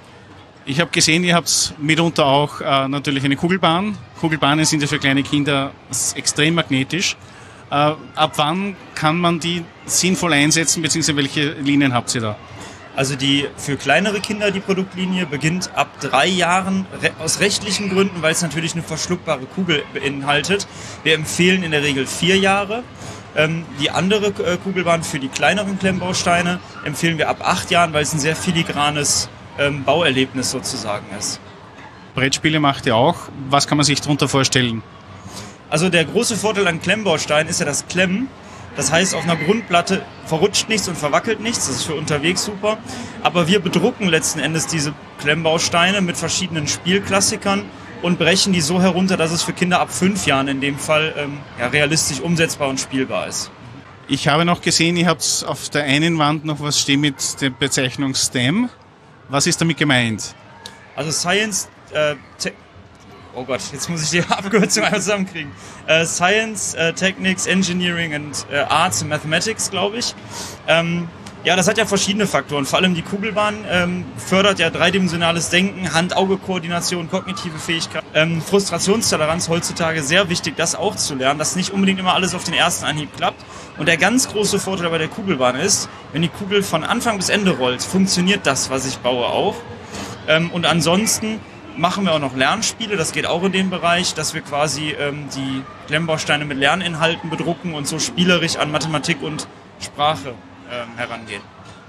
Ich habe gesehen, ihr habt mitunter auch äh, natürlich eine Kugelbahn. Kugelbahnen sind ja für kleine Kinder extrem magnetisch. Äh, ab wann kann man die sinnvoll einsetzen, beziehungsweise welche Linien habt ihr da? Also die für kleinere Kinder die Produktlinie beginnt ab drei Jahren re- aus rechtlichen Gründen, weil es natürlich eine verschluckbare Kugel beinhaltet. Wir empfehlen in der Regel vier Jahre. Ähm, die andere äh, Kugelbahn für die kleineren Klemmbausteine empfehlen wir ab acht Jahren, weil es ein sehr filigranes ähm, Bauerlebnis sozusagen ist. Brettspiele macht ihr auch. Was kann man sich darunter vorstellen? Also der große Vorteil an Klemmbausteinen ist ja das Klemmen. Das heißt, auf einer Grundplatte verrutscht nichts und verwackelt nichts. Das ist für unterwegs super. Aber wir bedrucken letzten Endes diese Klemmbausteine mit verschiedenen Spielklassikern und brechen die so herunter, dass es für Kinder ab fünf Jahren in dem Fall ähm, ja, realistisch umsetzbar und spielbar ist. Ich habe noch gesehen, ihr habt auf der einen Wand noch was stehen mit der Bezeichnung STEM. Was ist damit gemeint? Also Science... Äh, Te- Oh Gott, jetzt muss ich die Abkürzung einmal zusammenkriegen. Äh, Science, äh, Technics, Engineering and äh, Arts and Mathematics, glaube ich. Ähm, ja, das hat ja verschiedene Faktoren. Vor allem die Kugelbahn ähm, fördert ja dreidimensionales Denken, Hand-Auge-Koordination, kognitive Fähigkeit. Ähm, Frustrationstoleranz heutzutage sehr wichtig, das auch zu lernen, dass nicht unbedingt immer alles auf den ersten Anhieb klappt. Und der ganz große Vorteil bei der Kugelbahn ist, wenn die Kugel von Anfang bis Ende rollt, funktioniert das, was ich baue, auch. Ähm, und ansonsten machen wir auch noch Lernspiele, das geht auch in dem Bereich, dass wir quasi ähm, die Klemmbausteine mit Lerninhalten bedrucken und so spielerisch an Mathematik und Sprache ähm, herangehen.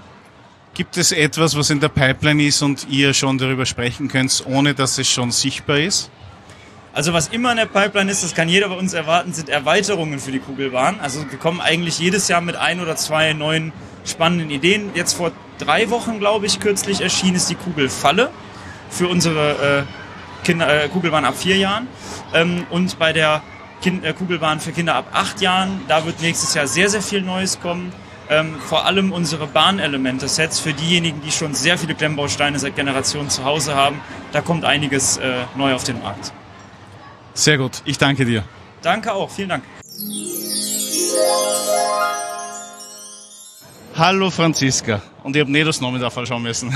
Gibt es etwas, was in der Pipeline ist und ihr schon darüber sprechen könnt, ohne dass es schon sichtbar ist? Also was immer in der Pipeline ist, das kann jeder bei uns erwarten, sind Erweiterungen für die Kugelbahn. Also wir kommen eigentlich jedes Jahr mit ein oder zwei neuen spannenden Ideen. Jetzt vor drei Wochen, glaube ich, kürzlich erschienen ist die Kugelfalle für unsere äh, Kinder, äh, Kugelbahn ab vier Jahren. Ähm, und bei der kind, äh, Kugelbahn für Kinder ab acht Jahren, da wird nächstes Jahr sehr, sehr viel Neues kommen. Ähm, vor allem unsere Bahnelemente-Sets für diejenigen, die schon sehr viele Klemmbausteine seit Generationen zu Hause haben. Da kommt einiges äh, neu auf den Markt. Sehr gut, ich danke dir. Danke auch, vielen Dank. Hallo Franziska. Und ich habe nicht das Namen da falsch schauen müssen.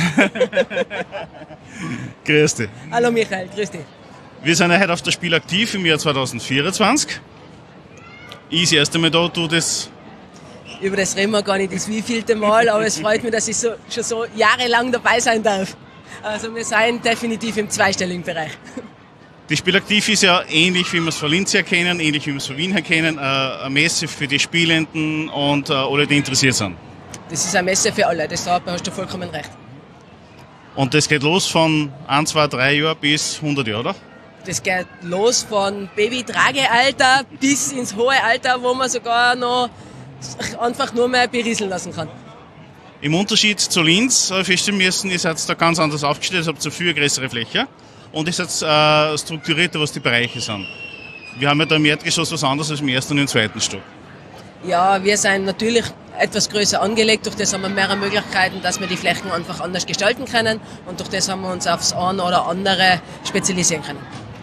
Grüß dich. Hallo Michael, grüß dich. Wir sind ja heute auf der Spiel aktiv im Jahr zwanzig vierundzwanzig. Ich das erste Mal da, du das... Über das reden wir gar nicht das wievielte Mal, aber es freut mich, dass ich so, schon so jahrelang dabei sein darf. Also wir sind definitiv im zweistelligen Bereich. Die Spiel aktiv ist ja ähnlich, wie wir es von Linz her kennen, ähnlich wie wir es von Wien her kennen, eine Messe für die Spielenden und alle, die interessiert sind. Das ist eine Messe für alle, das da hast du vollkommen recht. Und das geht los von ein, zwei, drei Jahren bis hundert Jahre, oder? Das geht los von Baby-Tragealter bis ins hohe Alter, wo man sogar noch einfach nur mehr berieseln lassen kann. Im Unterschied zu Linz habe ich feststellen müssen, ihr seid da ganz anders aufgestellt, ihr habt so viel größere Fläche und ihr seid äh, strukturierter, was die Bereiche sind. Wir haben ja da im Erdgeschoss was anderes als im ersten und im zweiten Stock. Ja, wir sind natürlich etwas größer angelegt, durch das haben wir mehrere Möglichkeiten, dass wir die Flächen einfach anders gestalten können und durch das haben wir uns aufs eine oder andere spezialisieren können.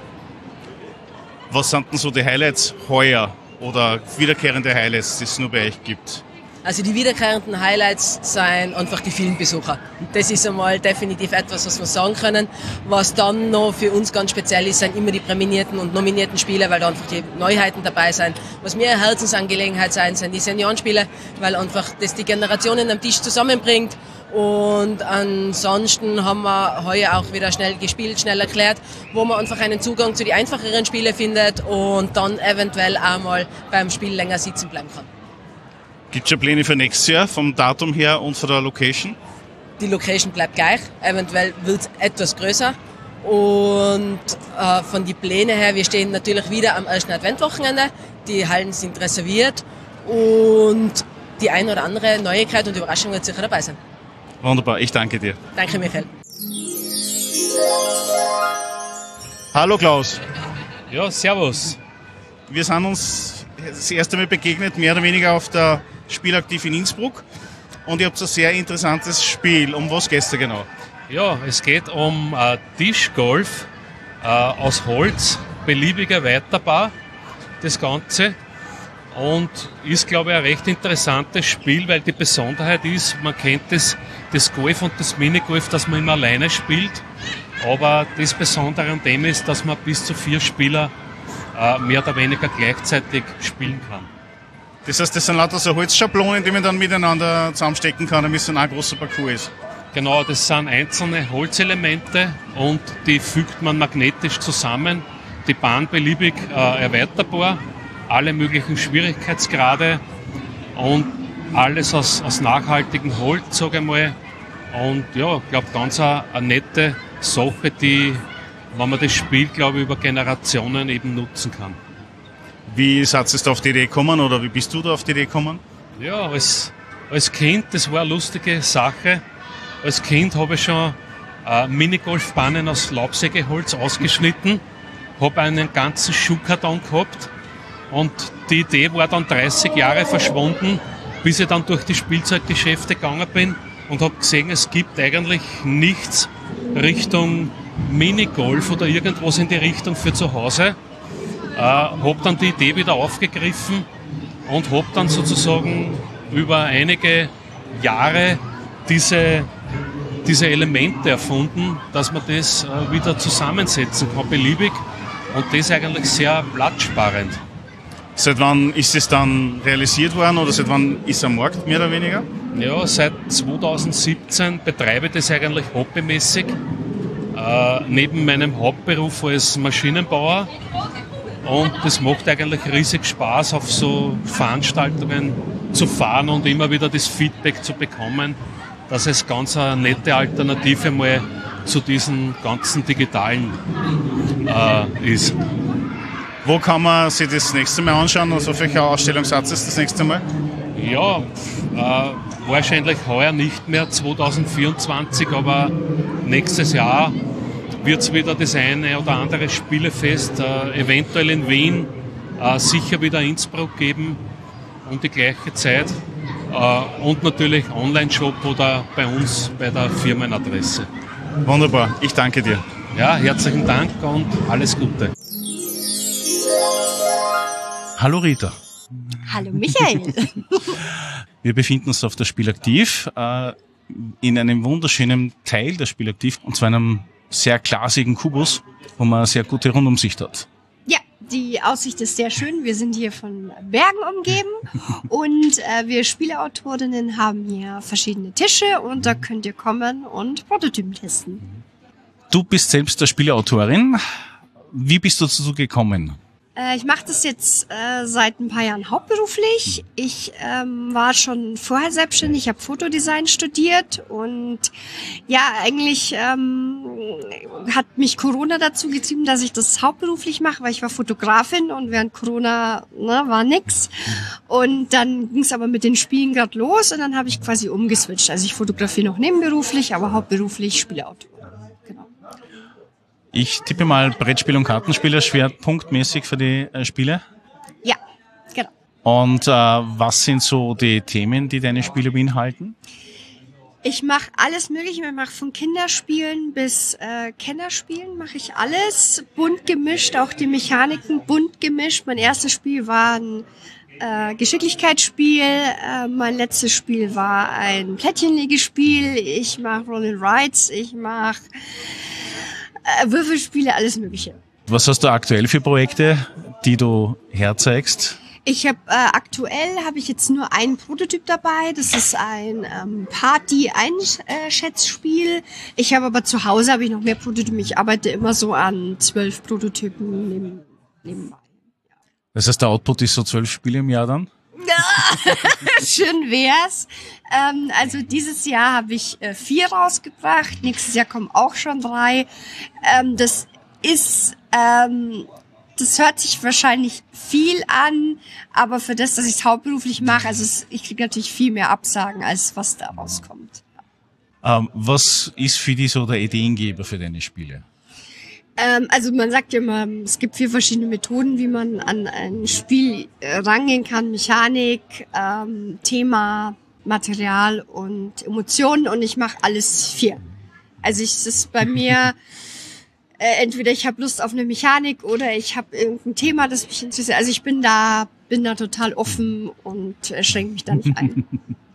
Was sind denn so die Highlights heuer oder wiederkehrende Highlights, die es nur bei euch gibt? Also die wiederkehrenden Highlights sind einfach die vielen Besucher. Das ist einmal definitiv etwas, was wir sagen können. Was dann noch für uns ganz speziell ist, sind immer die präminierten und nominierten Spiele, weil da einfach die Neuheiten dabei sind. Was mir eine Herzensangelegenheit sein, sind die Seniorenspiele, weil einfach das die Generationen am Tisch zusammenbringt. Und ansonsten haben wir heuer auch wieder schnell gespielt, schnell erklärt, wo man einfach einen Zugang zu den einfacheren Spielen findet und dann eventuell auch mal beim Spiel länger sitzen bleiben kann. Gibt es schon Pläne für nächstes Jahr, vom Datum her und von der Location? Die Location bleibt gleich, eventuell wird es etwas größer. Und äh, von den Plänen her, wir stehen natürlich wieder am ersten Adventwochenende. Die Hallen sind reserviert und die ein oder andere Neuigkeit und Überraschung wird sicher dabei sein. Wunderbar, ich danke dir. Danke, Michael. Hallo Klaus. Ja, servus. Wir sind uns das erste Mal begegnet, mehr oder weniger auf der Spielaktiv in Innsbruck. Und ihr habt ein sehr interessantes Spiel. Um was geht's da genau? Ja, es geht um äh, Tischgolf äh, aus Holz, beliebig erweiterbar, das Ganze. Und ist, glaube ich, ein recht interessantes Spiel, weil die Besonderheit ist, man kennt das, das Golf und das Minigolf, dass man immer alleine spielt. Aber das Besondere an dem ist, dass man bis zu vier Spieler äh, mehr oder weniger gleichzeitig spielen kann. Das heißt, das sind lauter so Holzschablonen, die man dann miteinander zusammenstecken kann, damit es dann auch ein großer Parcours ist. Genau, das sind einzelne Holzelemente und die fügt man magnetisch zusammen. Die Bahn beliebig äh, erweiterbar, alle möglichen Schwierigkeitsgrade und alles aus, aus nachhaltigem Holz, sage ich mal. Und ja, ich glaube, ganz eine, eine nette Sache, die, wenn man das Spiel, glaube ich, über Generationen eben nutzen kann. Wie seid ihr da auf die Idee gekommen oder wie bist du da auf die Idee gekommen? Ja, als, als Kind, das war eine lustige Sache. Als Kind habe ich schon äh, Minigolfbahnen aus Laubsägeholz ausgeschnitten, habe einen ganzen Schuhkarton gehabt und die Idee war dann dreißig Jahre verschwunden, bis ich dann durch die Spielzeuggeschäfte gegangen bin und habe gesehen, es gibt eigentlich nichts Richtung Minigolf oder irgendwas in die Richtung für zu Hause. Äh, habe dann die Idee wieder aufgegriffen und habe dann sozusagen über einige Jahre diese, diese Elemente erfunden, dass man das äh, wieder zusammensetzen kann, beliebig. Und das ist eigentlich sehr platzsparend. Seit wann ist es dann realisiert worden oder seit wann ist es am Markt, mehr oder weniger? Ja, seit zweitausendsiebzehn betreibe ich das eigentlich hobbymäßig, äh, neben meinem Hauptberuf als Maschinenbauer. Und das macht eigentlich riesig Spaß, auf so Veranstaltungen zu fahren und immer wieder das Feedback zu bekommen, dass es ganz eine nette Alternative mal zu diesen ganzen digitalen äh, ist. Wo kann man sich das nächste Mal anschauen? Also auf welcher Ausstellungssatz ist das nächste Mal? Ja, äh, wahrscheinlich heuer nicht mehr, zweitausendvierundzwanzig, aber nächstes Jahr wird es wieder das eine oder andere Spielefest, äh, eventuell in Wien, äh, sicher wieder Innsbruck geben um die gleiche Zeit äh, und natürlich Online-Shop oder bei uns bei der Firmenadresse. Wunderbar, ich danke dir. Ja, herzlichen Dank und alles Gute. Hallo Rita. Hallo Michael. Wir befinden uns auf der Spielaktiv äh, in einem wunderschönen Teil der Spielaktiv, und zwar einem sehr glasigen Kubus, wo man eine sehr gute Rundumsicht hat. Ja, die Aussicht ist sehr schön. Wir sind hier von Bergen umgeben und äh, wir Spieleautorinnen haben hier verschiedene Tische und da könnt ihr kommen und Prototypen testen. Du bist selbst eine Spieleautorin. Wie bist du dazu gekommen? Äh, ich mache das jetzt äh, seit ein paar Jahren hauptberuflich. Ich ähm, war schon vorher selbstständig, ich habe Fotodesign studiert und ja, eigentlich ähm, hat mich Corona dazu getrieben, dass ich das hauptberuflich mache, weil ich war Fotografin und während Corona ne, war nix. Und dann ging es aber mit den Spielen gerade los und dann habe ich quasi umgeswitcht. Also ich fotografiere noch nebenberuflich, aber hauptberuflich Spieleautor. Ich tippe mal Brettspiel- und Kartenspiele schwerpunktmäßig für die äh, Spiele. Ja, genau. Und äh, was sind so die Themen, die deine Spiele beinhalten? Ich mache alles Mögliche. Ich mache von Kinderspielen bis äh, Kennerspielen mache ich alles. Bunt gemischt, auch die Mechaniken bunt gemischt. Mein erstes Spiel war ein äh, Geschicklichkeitsspiel. Äh, mein letztes Spiel war ein Plättchenlegespiel. Ich mache Roll and Rides. Ich mache Äh, Würfelspiele, alles Mögliche. Was hast du aktuell für Projekte, die du herzeigst? Ich habe äh, aktuell habe ich jetzt nur einen Prototyp dabei. Das ist ein ähm, Party-Einschätzspiel. Ich habe aber zu Hause habe ich noch mehr Prototypen. Ich arbeite immer so an zwölf Prototypen neben, nebenbei. Das heißt, der Output ist so zwölf Spiele im Jahr dann? Schön wär's. Ähm, also dieses Jahr habe ich äh, vier rausgebracht. Nächstes Jahr kommen auch schon drei. Ähm, das ist, ähm, das hört sich wahrscheinlich viel an, aber für das, dass ich es hauptberuflich mache, also es, ich kriege natürlich viel mehr Absagen, als was da rauskommt. Ähm, was ist für dich so der Ideengeber für deine Spiele? Ähm, also man sagt ja immer, es gibt vier verschiedene Methoden, wie man an ein Spiel äh, rangehen kann. Mechanik, ähm, Thema, Material und Emotionen, und ich mache alles vier. Also ich, es ist bei mir äh, entweder ich habe Lust auf eine Mechanik oder ich habe irgendein Thema, das mich interessiert. Also ich bin da bin da total offen und äh, schränke mich da nicht ein.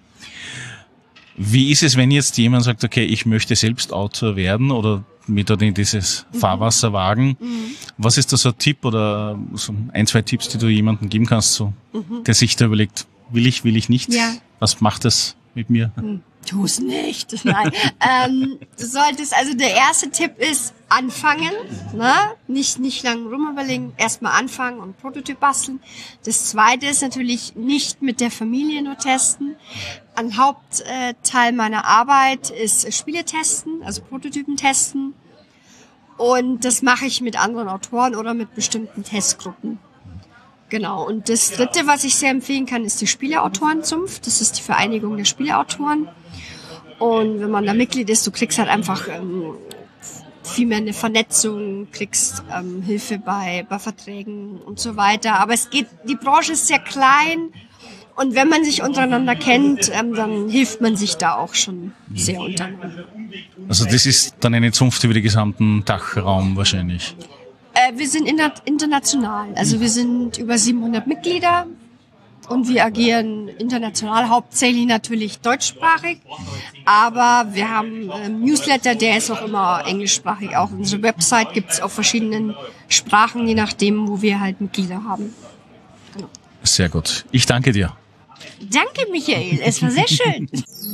Wie ist es, wenn jetzt jemand sagt, okay, ich möchte selbst Autor werden oder mir dort in dieses mhm. Fahrwasser wagen? Mhm. Was ist da so ein Tipp oder so ein, zwei Tipps, die du jemandem geben kannst, so, mhm. der sich da überlegt, will ich, will ich nicht? Ja. Was macht das mit mir? Mhm. Tu es nicht. Nein. ähm, du solltest, also der erste Tipp ist anfangen, ne? Nicht, nicht lange rumüberlegen, erstmal anfangen und Prototyp basteln. Das zweite ist natürlich nicht mit der Familie nur testen. Ein Hauptteil meiner Arbeit ist Spiele testen, also Prototypen testen. Und das mache ich mit anderen Autoren oder mit bestimmten Testgruppen. Genau. Und das dritte, was ich sehr empfehlen kann, ist die Spieleautorenzunft. Das ist die Vereinigung der Spieleautoren. Und wenn man da Mitglied ist, du kriegst halt einfach ähm, viel mehr eine Vernetzung, kriegst ähm, Hilfe bei, bei Verträgen und so weiter. Aber es geht, die Branche ist sehr klein. Und wenn man sich untereinander kennt, ähm, dann hilft man sich da auch schon sehr untereinander. Also das ist dann eine Zunft über den gesamten Dachraum wahrscheinlich? Äh, wir sind international. Also wir sind über siebenhundert Mitglieder und wir agieren international, hauptsächlich natürlich deutschsprachig. Aber wir haben einen Newsletter, der ist auch immer englischsprachig. Auch unsere Website gibt es auf verschiedenen Sprachen, je nachdem, wo wir halt Mitglieder haben. Genau. Sehr gut. Ich danke dir. Danke, Michael. Es war sehr schön.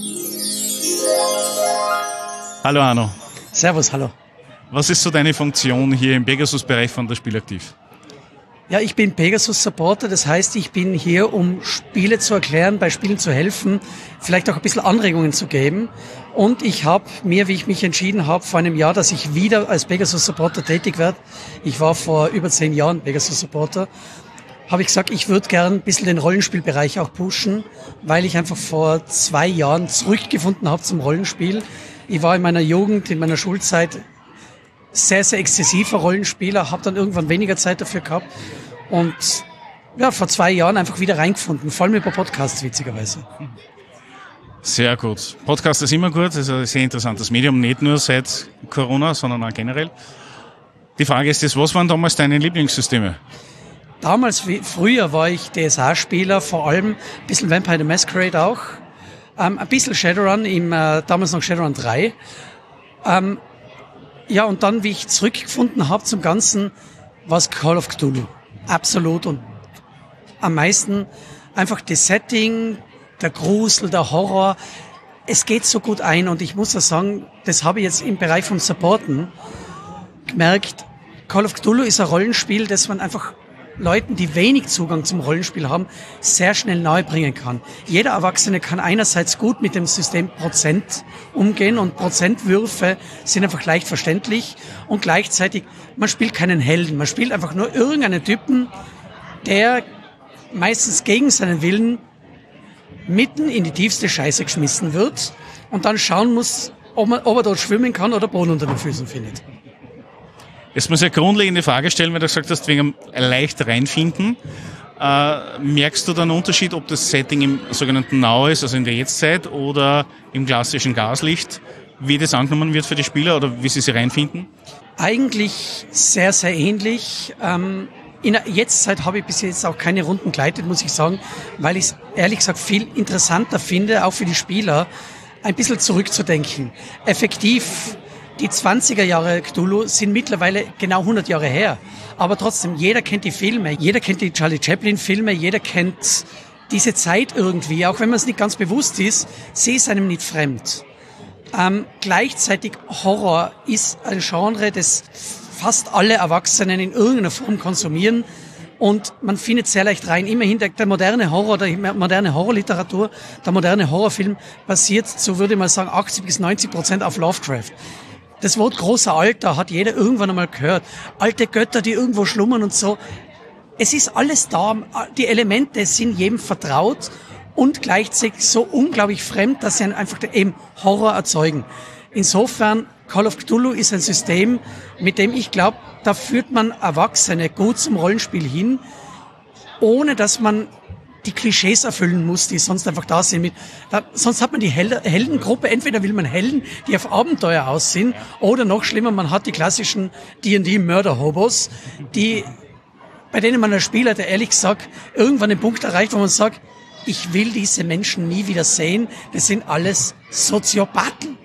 Hallo, Arno. Servus, hallo. Was ist so deine Funktion hier im Pegasus-Bereich von der Spielaktiv? Ja, ich bin Pegasus-Supporter. Das heißt, ich bin hier, um Spiele zu erklären, bei Spielen zu helfen, vielleicht auch ein bisschen Anregungen zu geben. Und ich habe mir, wie ich mich entschieden habe, vor einem Jahr, dass ich wieder als Pegasus-Supporter tätig werde. Ich war vor über zehn Jahren Pegasus-Supporter. Habe ich gesagt, ich würde gern ein bisschen den Rollenspielbereich auch pushen, weil ich einfach vor zwei Jahren zurückgefunden habe zum Rollenspiel. Ich war in meiner Jugend, in meiner Schulzeit sehr, sehr exzessiver Rollenspieler, habe dann irgendwann weniger Zeit dafür gehabt und ja, vor zwei Jahren einfach wieder reingefunden, vor allem über Podcasts, witzigerweise. Sehr gut. Podcast ist immer gut, das ist ein sehr interessantes Medium, nicht nur seit Corona, sondern auch generell. Die Frage ist jetzt, was waren damals deine Lieblingssysteme? Damals, wie früher, war ich D S A-Spieler, vor allem ein bisschen Vampire the Masquerade auch, ähm, ein bisschen Shadowrun, im, äh, damals noch Shadowrun drei. Ähm, ja, und dann, wie ich zurückgefunden habe zum Ganzen, war es Call of Cthulhu. Absolut. Und am meisten einfach das Setting, der Grusel, der Horror. Es geht so gut ein und ich muss ja sagen, das habe ich jetzt im Bereich vom Supporten gemerkt. Call of Cthulhu ist ein Rollenspiel, das man einfach Leuten, die wenig Zugang zum Rollenspiel haben, sehr schnell nahebringen kann. Jeder Erwachsene kann einerseits gut mit dem System Prozent umgehen und Prozentwürfe sind einfach leicht verständlich und gleichzeitig, man spielt keinen Helden, man spielt einfach nur irgendeinen Typen, der meistens gegen seinen Willen mitten in die tiefste Scheiße geschmissen wird und dann schauen muss, ob, man, ob er dort schwimmen kann oder Boden unter den Füßen findet. Jetzt muss ich eine grundlegende Frage stellen, weil du gesagt hast, wegen leicht reinfinden. Äh, merkst du dann einen Unterschied, ob das Setting im sogenannten Now ist, also in der Jetztzeit, oder im klassischen Gaslicht, wie das angenommen wird für die Spieler oder wie sie sich reinfinden? Eigentlich sehr, sehr ähnlich. Ähm, in der Jetztzeit habe ich bis jetzt auch keine Runden geleitet, muss ich sagen, weil ich es ehrlich gesagt viel interessanter finde, auch für die Spieler, ein bisschen zurückzudenken. Effektiv, die zwanziger Jahre Cthulhu sind mittlerweile genau hundert Jahre her. Aber trotzdem, jeder kennt die Filme, jeder kennt die Charlie Chaplin Filme, jeder kennt diese Zeit irgendwie, auch wenn man es nicht ganz bewusst ist, sie ist einem nicht fremd. Ähm, gleichzeitig Horror ist ein Genre, das fast alle Erwachsenen in irgendeiner Form konsumieren und man findet sehr leicht rein. Immerhin der, der moderne Horror, der moderne Horrorliteratur, der moderne Horrorfilm basiert, so würde ich mal sagen, achtzig bis neunzig Prozent auf Lovecraft. Das Wort großer Alter hat jeder irgendwann einmal gehört. Alte Götter, die irgendwo schlummern und so. Es ist alles da. Die Elemente sind jedem vertraut und gleichzeitig so unglaublich fremd, dass sie einfach eben Horror erzeugen. Insofern, Call of Cthulhu ist ein System, mit dem ich glaube, da führt man Erwachsene gut zum Rollenspiel hin, ohne dass man die Klischees erfüllen muss, die sonst einfach da sind. Mit, da, sonst hat man die Hel- Heldengruppe, entweder will man Helden, die auf Abenteuer aus sind, oder noch schlimmer, man hat die klassischen D und D-Mörder-Hobos, die, bei denen man als Spieler, der ehrlich gesagt, irgendwann den Punkt erreicht, wo man sagt, ich will diese Menschen nie wieder sehen, das sind alles Soziopathen.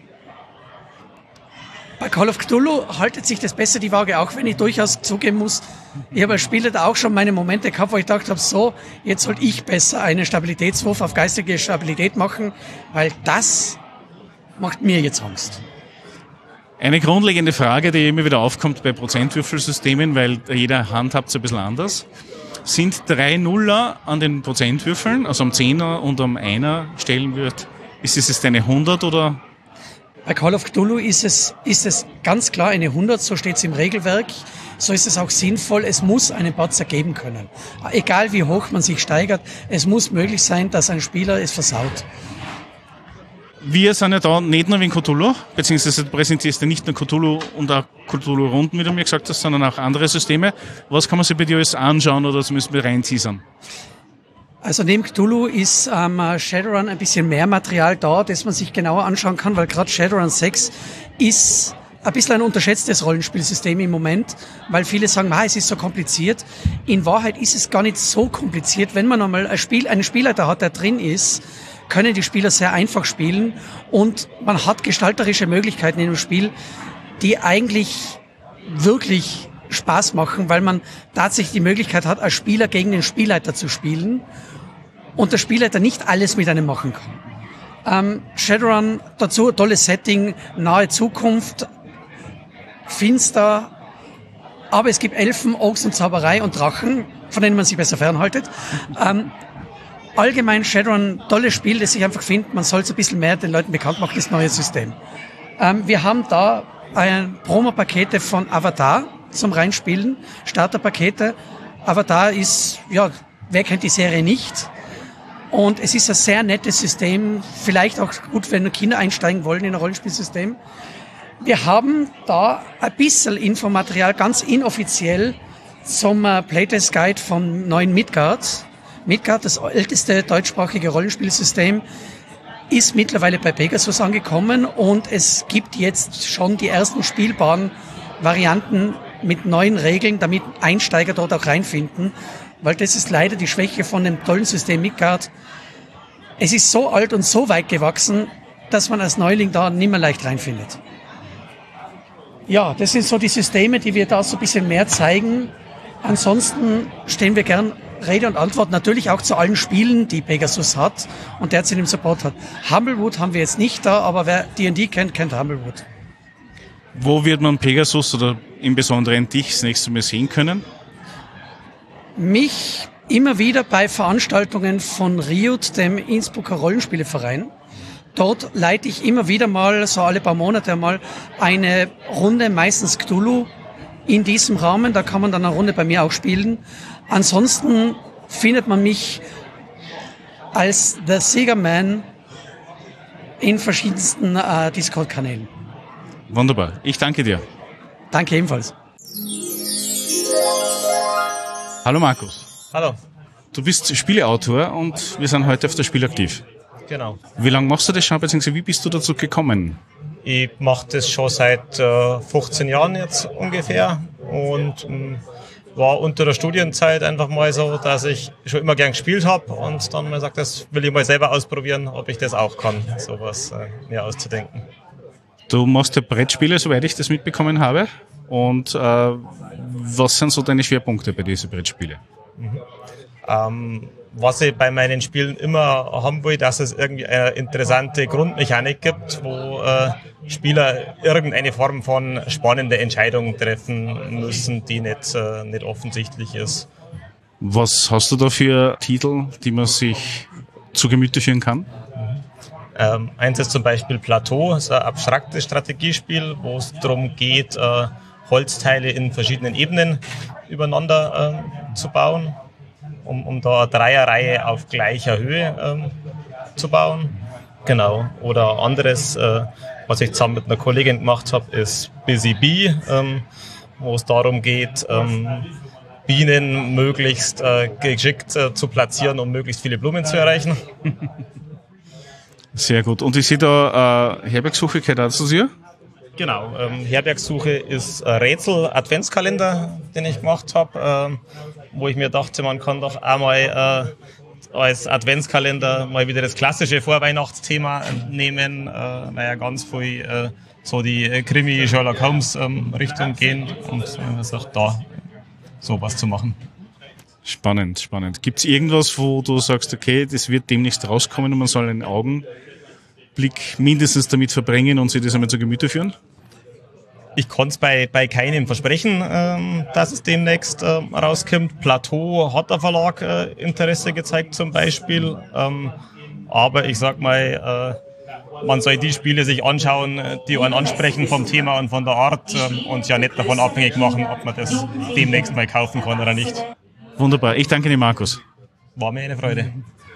Bei Call of Cthulhu haltet sich das besser die Waage, auch wenn ich durchaus zugeben muss, ich habe als Spieler da auch schon meine Momente gehabt, wo ich gedacht habe, so, jetzt sollte ich besser einen Stabilitätswurf auf geistige Stabilität machen, weil das macht mir jetzt Angst. Eine grundlegende Frage, die immer wieder aufkommt bei Prozentwürfelsystemen, weil jeder handhabt es ein bisschen anders. Sind drei Nuller an den Prozentwürfeln, also am Zehner und am Einer stellen wird, ist es jetzt eine hundert oder? Bei Call of Cthulhu ist es, ist es ganz klar eine hundert, so steht es im Regelwerk. So ist es auch sinnvoll, es muss einen Patzer geben können. Egal wie hoch man sich steigert, es muss möglich sein, dass ein Spieler es versaut. Wir sind ja da nicht nur wegen Cthulhu, beziehungsweise du präsentierst ja nicht nur Cthulhu und auch Cthulhu-Runden, wie du mir gesagt hast, sondern auch andere Systeme. Was kann man sich bei dir alles anschauen oder zumindest mit reinziehen? Also neben Cthulhu ist ähm, Shadowrun ein bisschen mehr Material da, das man sich genauer anschauen kann, weil gerade Shadowrun sechs ist ein bisschen ein unterschätztes Rollenspielsystem im Moment, weil viele sagen, ah, es ist so kompliziert. In Wahrheit ist es gar nicht so kompliziert. Wenn man einmal ein Spiel, einen Spielleiter hat, der drin ist, können die Spieler sehr einfach spielen und man hat gestalterische Möglichkeiten in dem Spiel, die eigentlich wirklich Spaß machen, weil man tatsächlich die Möglichkeit hat, als Spieler gegen den Spielleiter zu spielen und der Spielleiter nicht alles mit einem machen kann. Ähm, Shadowrun, dazu tolles Setting, nahe Zukunft, finster, aber es gibt Elfen, Orks und Zauberei und Drachen, von denen man sich besser fernhaltet. Ähm, allgemein Shadowrun, tolles Spiel, das ich einfach finde, man soll es ein bisschen mehr den Leuten bekannt machen, das neue System. Ähm, wir haben da ein Promo-Pakete von Avatar zum Reinspielen, Starterpakete. Avatar ist, ja, wer kennt die Serie nicht? Und es ist ein sehr nettes System, vielleicht auch gut, wenn Kinder einsteigen wollen in ein Rollenspielsystem. Wir haben da ein bisschen Infomaterial, ganz inoffiziell, zum äh, Playtest Guide vom neuen Midgard. Midgard, das älteste deutschsprachige Rollenspielsystem, ist mittlerweile bei Pegasus angekommen und es gibt jetzt schon die ersten spielbaren Varianten mit neuen Regeln, damit Einsteiger dort auch reinfinden, weil das ist leider die Schwäche von dem tollen System Midgard. Es ist so alt und so weit gewachsen, dass man als Neuling da nicht mehr leicht reinfindet. Ja, das sind so die Systeme, die wir da so ein bisschen mehr zeigen. Ansonsten stehen wir gern Rede und Antwort, natürlich auch zu allen Spielen, die Pegasus hat und derzeit im Support hat. Humblewood haben wir jetzt nicht da, aber wer D und D kennt, kennt Humblewood. Wo wird man Pegasus oder im Besonderen dich das nächste Mal sehen können? Mich immer wieder bei Veranstaltungen von Riot, dem Innsbrucker Rollenspieleverein. Dort leite ich immer wieder mal, so alle paar Monate mal, eine Runde, meistens Cthulhu, in diesem Rahmen. Da kann man dann eine Runde bei mir auch spielen. Ansonsten findet man mich als The Sega Man in verschiedensten äh, Discord-Kanälen. Wunderbar. Ich danke dir. Danke ebenfalls. Hallo Markus. Hallo. Du bist Spieleautor und wir sind heute auf das Spiel aktiv. Genau. Wie lange machst du das schon, beziehungsweise wie bist du dazu gekommen? Ich mache das schon seit äh, fünfzehn Jahren jetzt ungefähr und ähm, war unter der Studienzeit einfach mal so, dass ich schon immer gern gespielt habe und dann mal gesagt, das will ich mal selber ausprobieren, ob ich das auch kann, sowas äh, mir auszudenken. Du machst ja Brettspiele, soweit ich das mitbekommen habe. Und äh, was sind so deine Schwerpunkte bei diesen Brettspielen? Mhm. Ähm, was ich bei meinen Spielen immer haben will, dass es irgendwie eine interessante Grundmechanik gibt, wo äh, Spieler irgendeine Form von spannende Entscheidungen treffen müssen, die nicht, äh, nicht offensichtlich ist. Was hast du da für Titel, die man sich zu Gemüte führen kann? Ähm, eins ist zum Beispiel Plateau, das ist ein abstraktes Strategiespiel, wo es darum geht, äh, Holzteile in verschiedenen Ebenen übereinander äh, zu bauen. um, um da eine Dreierreihe auf gleicher Höhe ähm, zu bauen. Genau. Oder anderes, äh, was ich zusammen mit einer Kollegin gemacht habe, ist Busy Bee, ähm, wo es darum geht, ähm, Bienen möglichst äh, geschickt äh, zu platzieren, um möglichst viele Blumen zu erreichen. Sehr gut. Und ich sehe da äh, Herbergssuche gehört auch zu dir? Genau. Ähm, Herbergssuche ist ein Rätsel-Adventskalender, den ich gemacht habe, ähm, wo ich mir dachte, man kann doch einmal äh, als Adventskalender mal wieder das klassische Vorweihnachtsthema nehmen, äh, weil ja ganz viel äh, so die Krimi-Sherlock Holmes-Richtung ähm, gehen und man sagt, da sowas zu machen. Spannend, spannend. Gibt es irgendwas, wo du sagst, okay, das wird demnächst rauskommen und man soll einen Augenblick mindestens damit verbringen und sich das einmal zu Gemüte führen? Ich kann es bei, bei keinem versprechen, ähm, dass es demnächst ähm, rauskommt. Plateau hat der Verlag äh, Interesse gezeigt zum Beispiel. Ähm, aber ich sag mal, äh, man soll die Spiele sich anschauen, die einen ansprechen vom Thema und von der Art ähm, und ja nicht davon abhängig machen, ob man das demnächst mal kaufen kann oder nicht. Wunderbar. Ich danke dir, Markus. War mir eine Freude.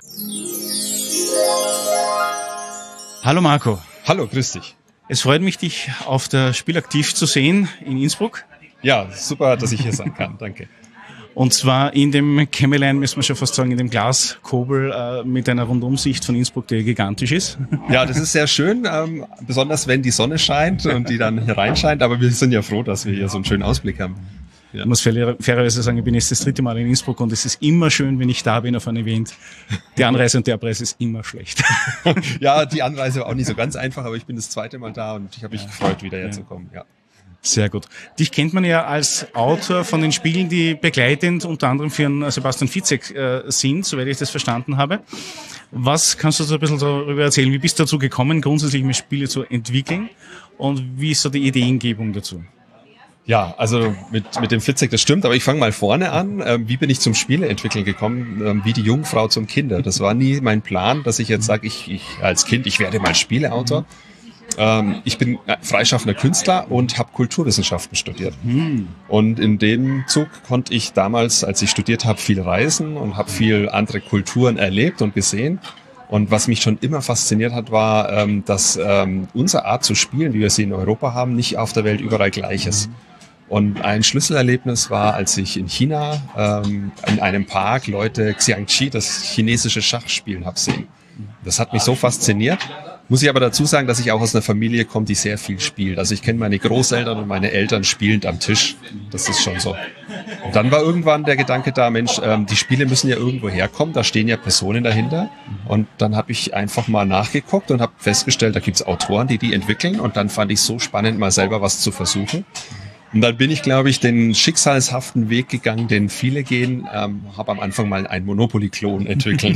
Hallo Marco. Hallo, grüß dich. Es freut mich, dich auf der Spielaktiv zu sehen in Innsbruck. Ja, super, dass ich hier sein kann. Danke. Und zwar in dem Kämmerlein, müssen wir schon fast sagen, in dem Glaskobel äh, mit einer Rundumsicht von Innsbruck, die gigantisch ist. Ja, das ist sehr schön, ähm, besonders wenn die Sonne scheint und die dann hier reinscheint. Aber wir sind ja froh, dass wir hier so einen schönen Ausblick haben. Ja. Ich muss fairerweise sagen, ich bin jetzt das dritte Mal in Innsbruck und es ist immer schön, wenn ich da bin auf ein Event. Die Anreise und die Abreise ist immer schlecht. Ja, die Anreise war auch nicht so ganz einfach, aber ich bin das zweite Mal da und ich habe mich gefreut, wieder herzukommen. Ja. Sehr gut. Dich kennt man ja als Autor von den Spielen, die begleitend unter anderem für einen Sebastian Fitzek äh, sind, soweit ich das verstanden habe. Was kannst du so ein bisschen darüber erzählen? Wie bist du dazu gekommen, grundsätzlich mit Spiele zu entwickeln und wie ist so die Ideengebung dazu? Ja, also mit, mit dem Fitzek, das stimmt, aber ich fange mal vorne an. Ähm, wie bin ich zum Spieleentwickeln gekommen? Ähm, wie die Jungfrau zum Kinder. Das war nie mein Plan, dass ich jetzt sage, ich, ich als Kind, ich werde mal Spieleautor. Ähm, ich bin freischaffender Künstler und habe Kulturwissenschaften studiert. Hm. Und in dem Zug konnte ich damals, als ich studiert habe, viel reisen und habe viel andere Kulturen erlebt und gesehen. Und was mich schon immer fasziniert hat, war, ähm, dass ähm, unsere Art zu spielen, wie wir sie in Europa haben, nicht auf der Welt überall gleich ist. Und ein Schlüsselerlebnis war, als ich in China ähm, in einem Park Leute Xiangqi, das chinesische Schach spielen, habe sehen. Das hat mich so fasziniert. Muss ich aber dazu sagen, dass ich auch aus einer Familie komme, die sehr viel spielt. Also ich kenne meine Großeltern und meine Eltern spielend am Tisch. Das ist schon so. Und dann war irgendwann der Gedanke da, Mensch, ähm, die Spiele müssen ja irgendwo herkommen, da stehen ja Personen dahinter. Und dann habe ich einfach mal nachgeguckt und habe festgestellt, da gibt's Autoren, die die entwickeln. Und dann fand ich es so spannend, mal selber was zu versuchen. Und dann bin ich, glaube ich, den schicksalshaften Weg gegangen, den viele gehen. Ähm, habe am Anfang mal einen Monopoly-Klon entwickelt.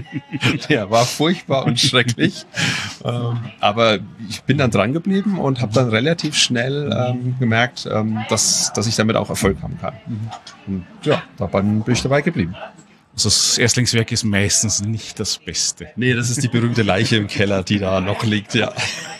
Der war furchtbar und schrecklich. Ähm, aber ich bin dann dran geblieben und habe dann relativ schnell ähm, gemerkt, ähm, dass, dass ich damit auch Erfolg haben kann. Und ja, dann bin ich dabei geblieben. Also das Erstlingswerk ist meistens nicht das Beste. Nee, das ist die berühmte Leiche im Keller, die da noch liegt, ja.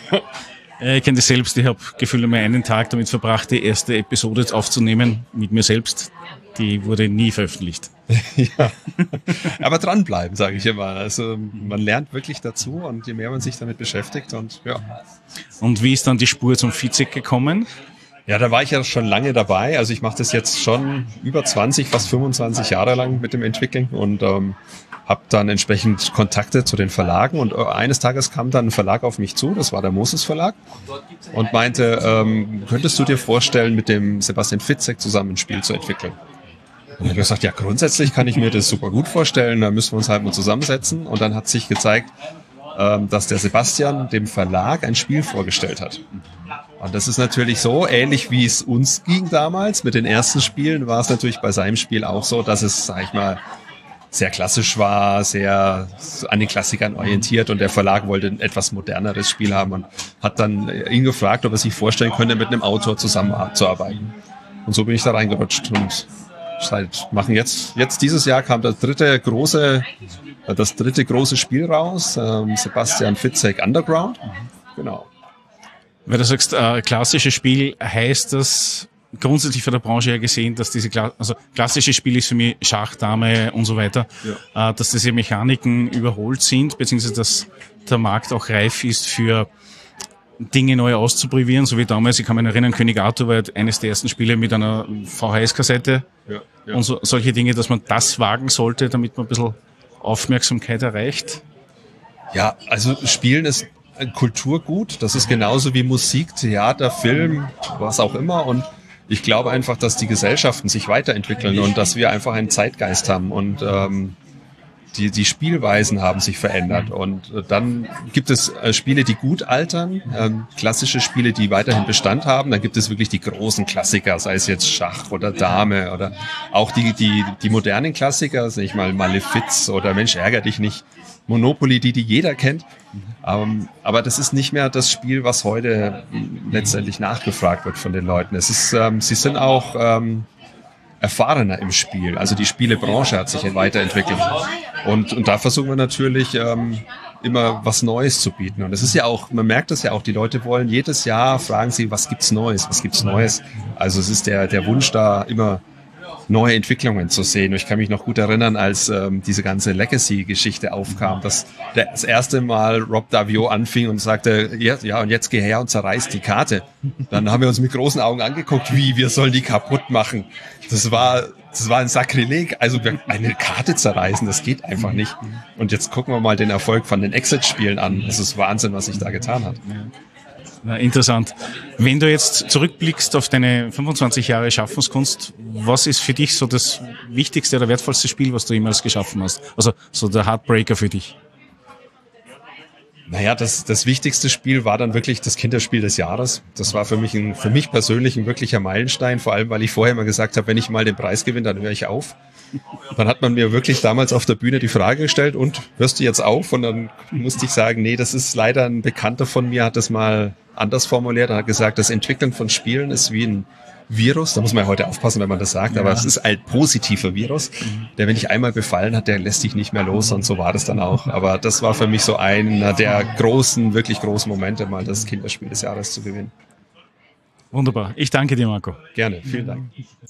Ich kenne das selbst, ich habe gefühlt einmal einen Tag damit verbracht, die erste Episode aufzunehmen mit mir selbst. Die wurde nie veröffentlicht. Ja, aber dranbleiben, sage ich immer. Also man lernt wirklich dazu und je mehr man sich damit beschäftigt und ja. Und wie ist dann die Spur zum Fitzek gekommen? Ja, da war ich ja schon lange dabei. Also ich mache das jetzt schon über zwanzig, fast fünfundzwanzig Jahre lang mit dem Entwickeln und ähm, habe dann entsprechend Kontakte zu den Verlagen und eines Tages kam dann ein Verlag auf mich zu, das war der Moses Verlag und meinte, ähm, könntest du dir vorstellen, mit dem Sebastian Fitzek zusammen ein Spiel zu entwickeln? Und dann habe ich gesagt, ja, grundsätzlich kann ich mir das super gut vorstellen, da müssen wir uns halt mal zusammensetzen und dann hat sich gezeigt, ähm, dass der Sebastian dem Verlag ein Spiel vorgestellt hat. Und das ist natürlich so, ähnlich wie es uns ging damals mit den ersten Spielen, war es natürlich bei seinem Spiel auch so, dass es, sag ich mal, sehr klassisch war, sehr an den Klassikern orientiert und der Verlag wollte ein etwas moderneres Spiel haben und hat dann ihn gefragt, ob er sich vorstellen könnte, mit einem Autor zusammenzuarbeiten. Und so bin ich da reingerutscht und seit machen jetzt, jetzt dieses Jahr kam das dritte große, das dritte große Spiel raus, ähm, Sebastian Fitzek Underground. Genau. Weil du sagst, äh, klassisches Spiel, heißt das grundsätzlich von der Branche her gesehen, dass diese Kla- also klassische Spiele ist für mich Schach, Dame und so weiter, ja. äh, dass diese Mechaniken überholt sind, beziehungsweise dass der Markt auch reif ist für Dinge neu auszuprobieren, so wie damals, ich kann mich erinnern, König Arthur war eines der ersten Spiele mit einer V H S-Kassette ja, ja. und so, solche Dinge, dass man das wagen sollte, damit man ein bisschen Aufmerksamkeit erreicht. Ja, also Spielen ist ein Kulturgut, das ist genauso wie Musik, Theater, Film, was auch immer, und ich glaube einfach, dass die Gesellschaften sich weiterentwickeln und dass wir einfach einen Zeitgeist haben und ähm, Die, die Spielweisen haben sich verändert und äh, dann gibt es äh, Spiele, die gut altern, ähm, klassische Spiele, die weiterhin Bestand haben. Dann gibt es wirklich die großen Klassiker, sei es jetzt Schach oder Dame oder auch die die die modernen Klassiker, sag ich mal Malefiz oder Mensch, ärger dich nicht, Monopoly, die die jeder kennt. Ähm, aber das ist nicht mehr das Spiel, was heute letztendlich nachgefragt wird von den Leuten. Es ist, ähm, sie sind auch ähm, erfahrener im Spiel. Also die Spielebranche hat sich weiterentwickelt. Und, und da versuchen wir natürlich ähm, immer was Neues zu bieten. Und es ist ja auch, man merkt das ja auch, die Leute wollen jedes Jahr, fragen sie, was gibt's Neues, was gibt's Neues? Also es ist der, der Wunsch da, immer neue Entwicklungen zu sehen. Ich kann mich noch gut erinnern, als ähm, diese ganze Legacy-Geschichte aufkam, dass der, das erste Mal Rob Daviau anfing und sagte, ja, ja, und jetzt geh her und zerreiß die Karte. Dann haben wir uns mit großen Augen angeguckt, wie, wir sollen die kaputt machen. Das war, das war ein Sakrileg. Also eine Karte zerreißen, das geht einfach nicht. Und jetzt gucken wir mal den Erfolg von den Exit-Spielen an. Das ist Wahnsinn, was sich da getan hat. Na, interessant. Wenn du jetzt zurückblickst auf deine fünfundzwanzig Jahre Schaffenskunst, was ist für dich so das wichtigste oder wertvollste Spiel, was du jemals geschaffen hast? Also so der Heartbreaker für dich? Naja, das, das wichtigste Spiel war dann wirklich das Kinderspiel des Jahres. Das war für mich ein, für mich persönlich ein wirklicher Meilenstein, vor allem, weil ich vorher immer gesagt habe, wenn ich mal den Preis gewinne, dann höre ich auf. Dann hat man mir wirklich damals auf der Bühne die Frage gestellt, und hörst du jetzt auf? Und dann musste ich sagen, nee, das ist leider ein Bekannter von mir, hat das mal anders formuliert. Er hat gesagt, das Entwickeln von Spielen ist wie ein Virus. Da muss man ja heute aufpassen, wenn man das sagt, ja. Aber es ist ein positiver Virus, der, wenn dich einmal befallen hat, der lässt dich nicht mehr los, und so war das dann auch. Aber das war für mich so einer der großen, wirklich großen Momente, mal das Kinderspiel des Jahres zu gewinnen. Wunderbar. Ich danke dir, Marco. Gerne. Vielen Dank.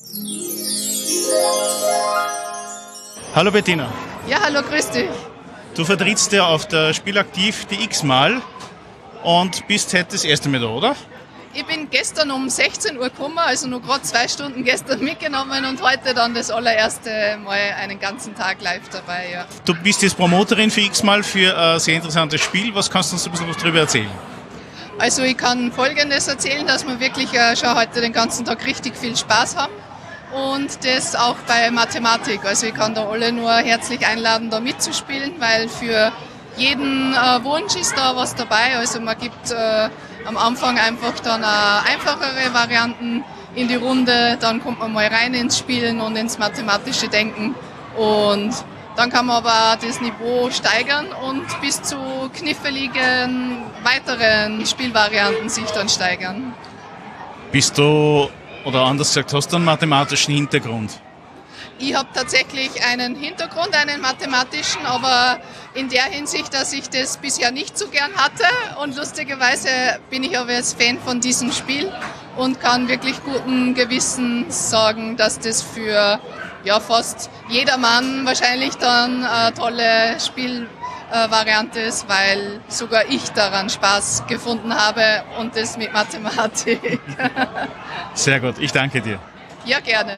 Hallo Bettina. Ja, hallo, grüß dich. Du vertrittst ja auf der Spielaktiv die x-mal und bist heute das erste Mal da, oder? Ich bin gestern um sechzehn Uhr gekommen, also nur gerade zwei Stunden gestern mitgenommen und heute dann das allererste Mal einen ganzen Tag live dabei, ja. Du bist jetzt Promoterin für x-mal, für ein sehr interessantes Spiel. Was kannst du uns ein bisschen was darüber erzählen? Also ich kann Folgendes erzählen, dass wir wirklich äh, schon heute den ganzen Tag richtig viel Spaß haben. Und das auch bei Mathematik. Also ich kann da alle nur herzlich einladen, da mitzuspielen, weil für jeden äh, Wunsch ist da was dabei. Also man gibt äh, am Anfang einfach dann äh, einfachere Varianten in die Runde, dann kommt man mal rein ins Spielen und ins mathematische Denken. Und dann kann man aber das Niveau steigern und bis zu kniffligen weiteren Spielvarianten sich dann steigern. Bist du, oder anders gesagt, hast du einen mathematischen Hintergrund? Ich habe tatsächlich einen Hintergrund, einen mathematischen, aber in der Hinsicht, dass ich das bisher nicht so gern hatte. Und lustigerweise bin ich aber jetzt Fan von diesem Spiel und kann wirklich guten Gewissens sagen, dass das für ja, fast jedermann wahrscheinlich dann eine tolle Spielvariante ist, weil sogar ich daran Spaß gefunden habe und das mit Mathematik. Sehr gut, ich danke dir. Ja, gerne.